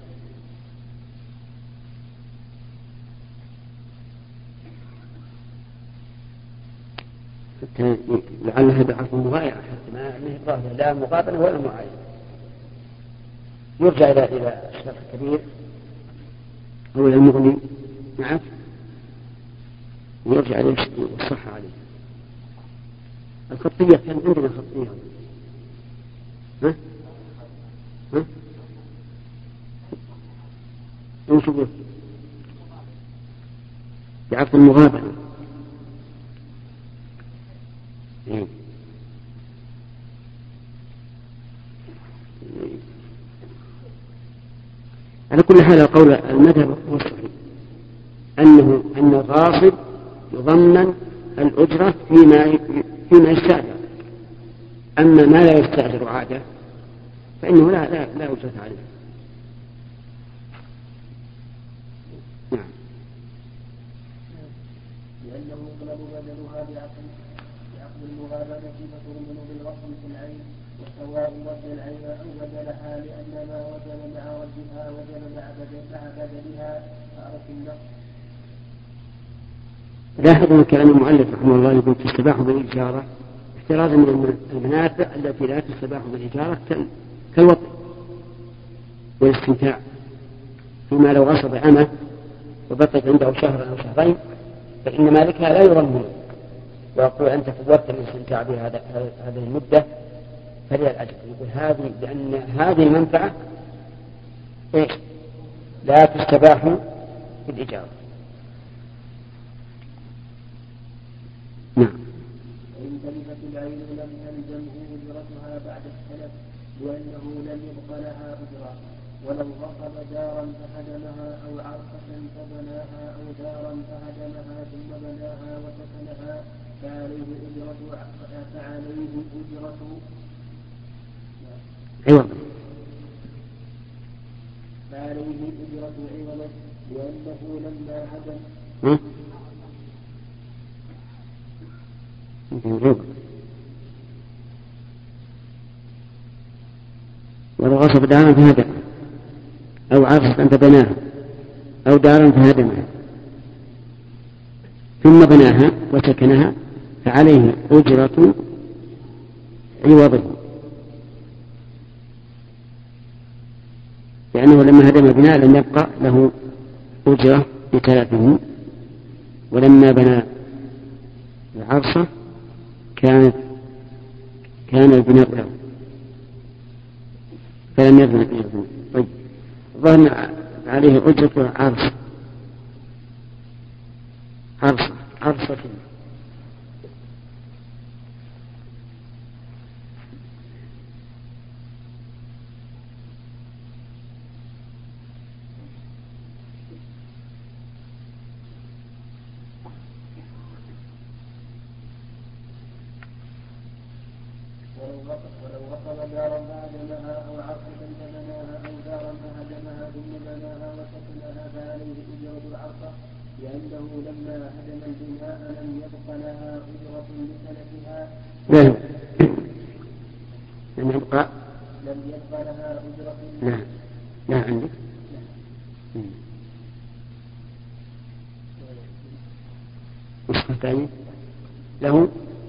B: حتى لعلها بعقد مغايرة حتى ما يظهر لا مقابلة ولا معاينة. يرجع إلى إلى الشرط الكبير أو إلى المغني معك ويرجع إلى الصحة عليه. الخطية كان عندنا خطية ها ها نشوف بعقد المغابنة. إيه. على كل حال القول المذهب هو الصحيح أنه أن الغاصب يضمن الأجرة فيما فيما يستأجر، أما ما لا يستأجر عادة فإنه لا لا لا أجرة عليه. نعم.
C: لأنه يطلب بدلها بعقد بعقد المغابنة فتضمن بالغصب في العين، وسواء رد العين أو بدلها، لأن ما وجب مع ردها وجب مع بدلها فأرك النقص.
B: لاحظوا من كلام المؤلف رحمه الله يقول تستباح بالإجارة احترازا من المنافع التي لا تستباح بالإجارة كالوطن والاستمتاع، فيما لو غصب أمه وبقيت عنده شهرا أو شهرين فإن مالكها لا يضمن ويقول أنت فوتت الاستمتاع بهذه هذه المدة فلي الأجر. يقول هذه لأن هذه المنفعة إيش لا تستباح بالإجارة. نعم.
C: وإن تلفت العين لم تلزمه أجرتها بعد السلف لأنه لم يبق لها أجرة، ولو غصب دارا فهدمها أو عرقة فبناها أو دارا فهدمها ثم بناها وسكنها فعليه أجرة فعليه أجرة
B: عوض
C: فعليه أجرة عوض لأنه لما هدم
B: ولو غصب دارا فهدم أو عرفت أنت بناها أو دارا فهدمها ثم بناها وسكنها فعليه أجرة عوضه، لأنه لما هدم بناء لم يبقى له أجرة بتلفه ولما بنى العرصة كانت كان البناء له فلم يبنى. طيب ظهر عليه أجرة عرصة عرصة عرصة
C: ولو وصل دارا فهدمها أو عرصة فبناها أو دارا فهدمها ثم بناها وسكنها فعليه أجرة العرصة لأنه لما هدم البناء لم يبق لها أجرة لسلفها.
B: لم لم يبقى
C: لم يبق لها أجرة.
B: لا لا عندك نسخة ثانية له.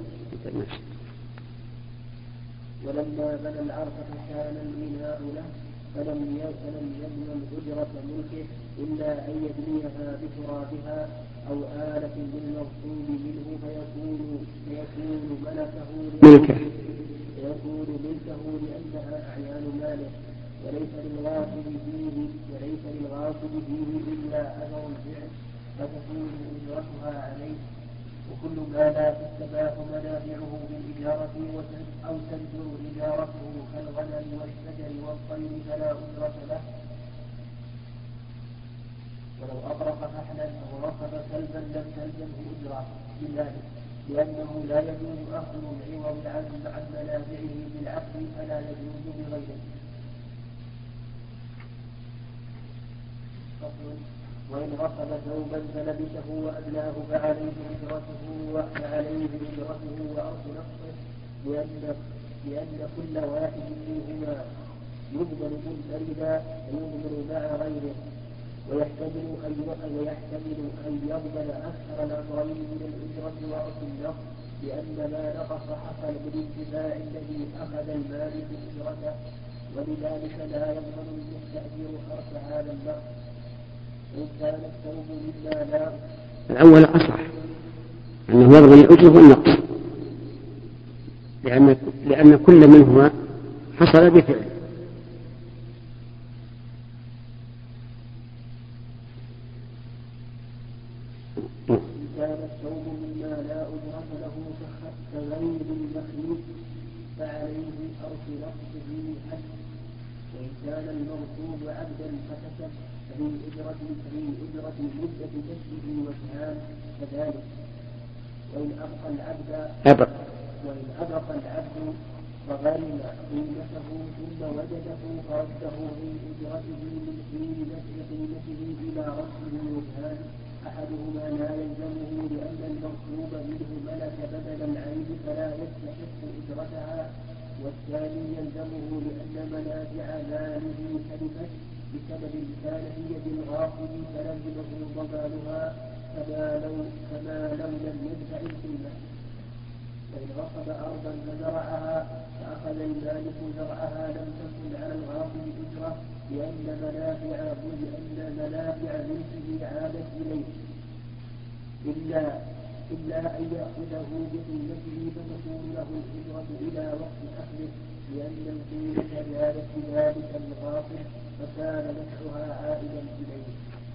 C: ولما بنى العرصة كان البناء له فلم يضمن أجرة ملكه إلا أن يبنيها بترابها أو آلة بالمغصوب منه فيكون فيكون ملكه
B: ملكه
C: فيكون ملكه لأنها أعيان ماله وليس للغاصب فيه وليس للغاصب فيه إلا أثر الفعل فتكون أجرتها عليه. وكل ما لا تستباح منافعه بالإجارة أو تنزل إجارته كالغنم والشجر والطير فلا أجرة له. ولو أطرق فحلا أو ركب كلبا لم تلزمه أجرة بذلك لأنه لا يجوز أخذ العوض عن منافعه بالعقل فلا يجوز بغيره. وإن غصب ثوبا فلبسه وأدلاه فعليه أجرته وعليه أجرته وأرض نقصه لأن لأن كل واحد منهما يقبل منفردا ويقبل مع غيره ويحتمل أن ويحتمل أن يقبل أكثر الأمرين من الأجرة وأرض النقص لأن ما نقص حصل بالانتفاع الذي أخذ المالك أجرته ولذلك لا يضمن المستأجر أرث هذا النقص. إن كان الثوب مما لا
B: الأول أصح أنه يضمن الأجر والنقص لأن لأن كل منهما حصل بفعل.
C: إن كان الثوب مما لا أجرة له كغير المخلوق فعليه أرث نقصه حد. وإن كان المغصوب عبدا فكسب فمن أجرة من أجرة مدة كسبه وجهان كذلك. وإن أبقى العبد
B: أبق
C: وإن أبقى العبد فغرم قيمته ثم وجده فرده من أجرته من حين دفع قيمته إلى رسمه وجهان أحدهما لا يلزمه لأن المغصوب منه ملك بدل العيب فلا يستحق أجرتها والثاني يلزمه لأن منافع ماله تلفت بسبب كان في يد الغاصب فلزمه ضمانها كما لو كما لو لم يدفع القيمة. وإن غصب أرضا فزرعها فأخذ المالك زرعها لم تكن على الغاصب أجرة لأن منافع لأن منافع ملكه عادت إليه إلا إلا أن يأخذه بقيمته فتكون له الأجرة إلى وقت أخذه لأن القيمة زادت بذلك الغاصب فكان نفعها عائدا إليه.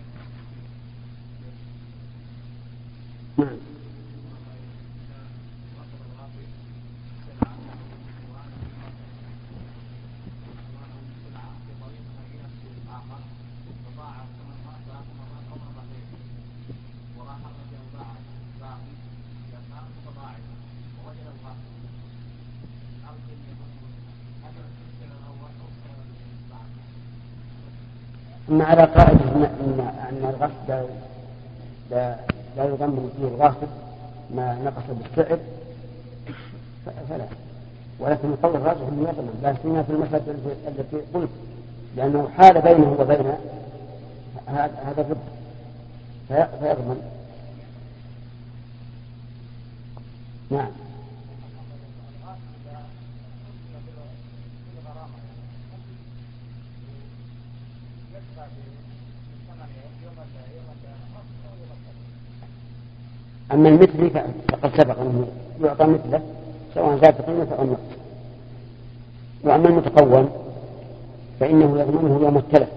B: أما على قاعدة أن أن الغصب لا لا يضمن فيه الغاصب ما نقص بالسعر فلا، ولكن القول الراجح أنه يضمن، لا سيما في المسألة التي قلت لأنه حال بينه وبين هذا الربح فيضمن. نعم. أما المثل فقد سبق أنه يعطى مثله سواء زاد قيمة أو نقص. وأما المتقوم فإنه يضمنه يوم التلف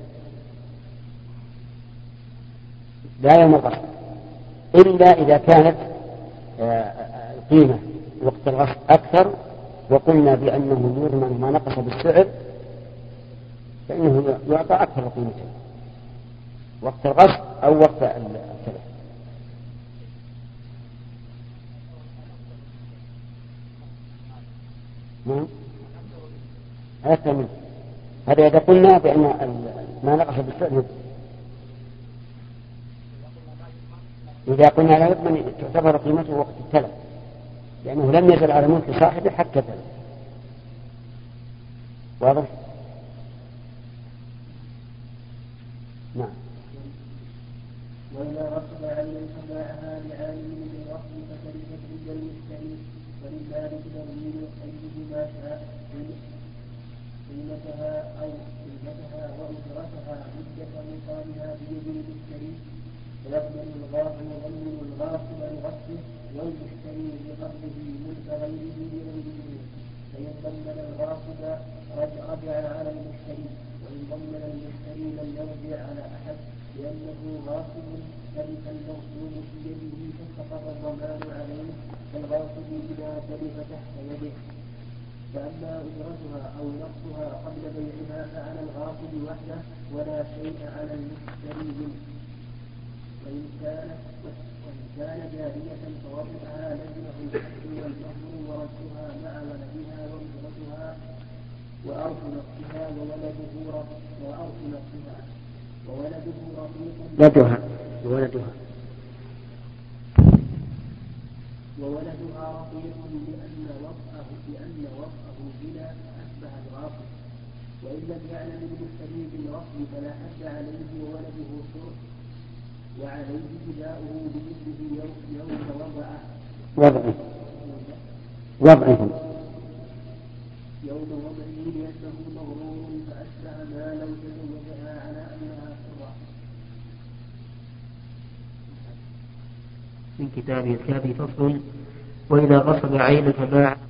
B: لا يوم الغصب، إلا إذا كانت القيمة وقت الغصب أكثر وقلنا بأنه يضمن ما نقص بالسعر فإنه يعطى أكثر قيمته وقت الغصب أو وقت التلف. نعم أكثر منه. هذا إذا قلنا بأن ما نقص بالسعر. إذا قلنا لا يضمن تعتبر قيمته وقت التلف لأنه لم يزل على ملك صاحبه حتى تلف. واضح؟ نعم.
C: وإذا رسب عينا فباعها لعالم من رفض فتلفت عند المشتري ولذلك تغيير أيده ما شاء قيمتها أو قيمتها وأجرتها مدة مقامها بيد المشتري فيقبل الغاصب ويضمن الغاصب لغصبه والمشتري بقبضه ملك غيره بغيره فإن ضمن الغاصب رجع على المشتري وإن ضمن المشتري لم يرجع على أحد لأنه غاصب تلف المغصوب في يده فسقط الضمان عليه كالغاصب إذا تلف تحت يده. فأما أجرتها أو نقصها قبل بيعها فعلى الغاصب وحده ولا شيء على المشتري منه. وإن كانت وإن كان جارية فوضعها لزمه الحد والمهر ورثها مع ولدها وأجرتها وأرث نقصها وولده وأرث نقصها وولده رقيق
B: لدها وولدها
C: وولدها رقيق لأن وضعه لأن وضعه بلا أشبه الغاصب. وإن لم يعلم المشتري بالغصب فلا حد عليه وولده حر وعليه جزاؤه بمثله يوم وضعه
B: وضعه وضعه
C: يوم وضعه لأنه مغرور فأشبه ما لو تزوجها على أنها حرة.
A: من كتاب الكافي فصل. وإذا غصب عين فباع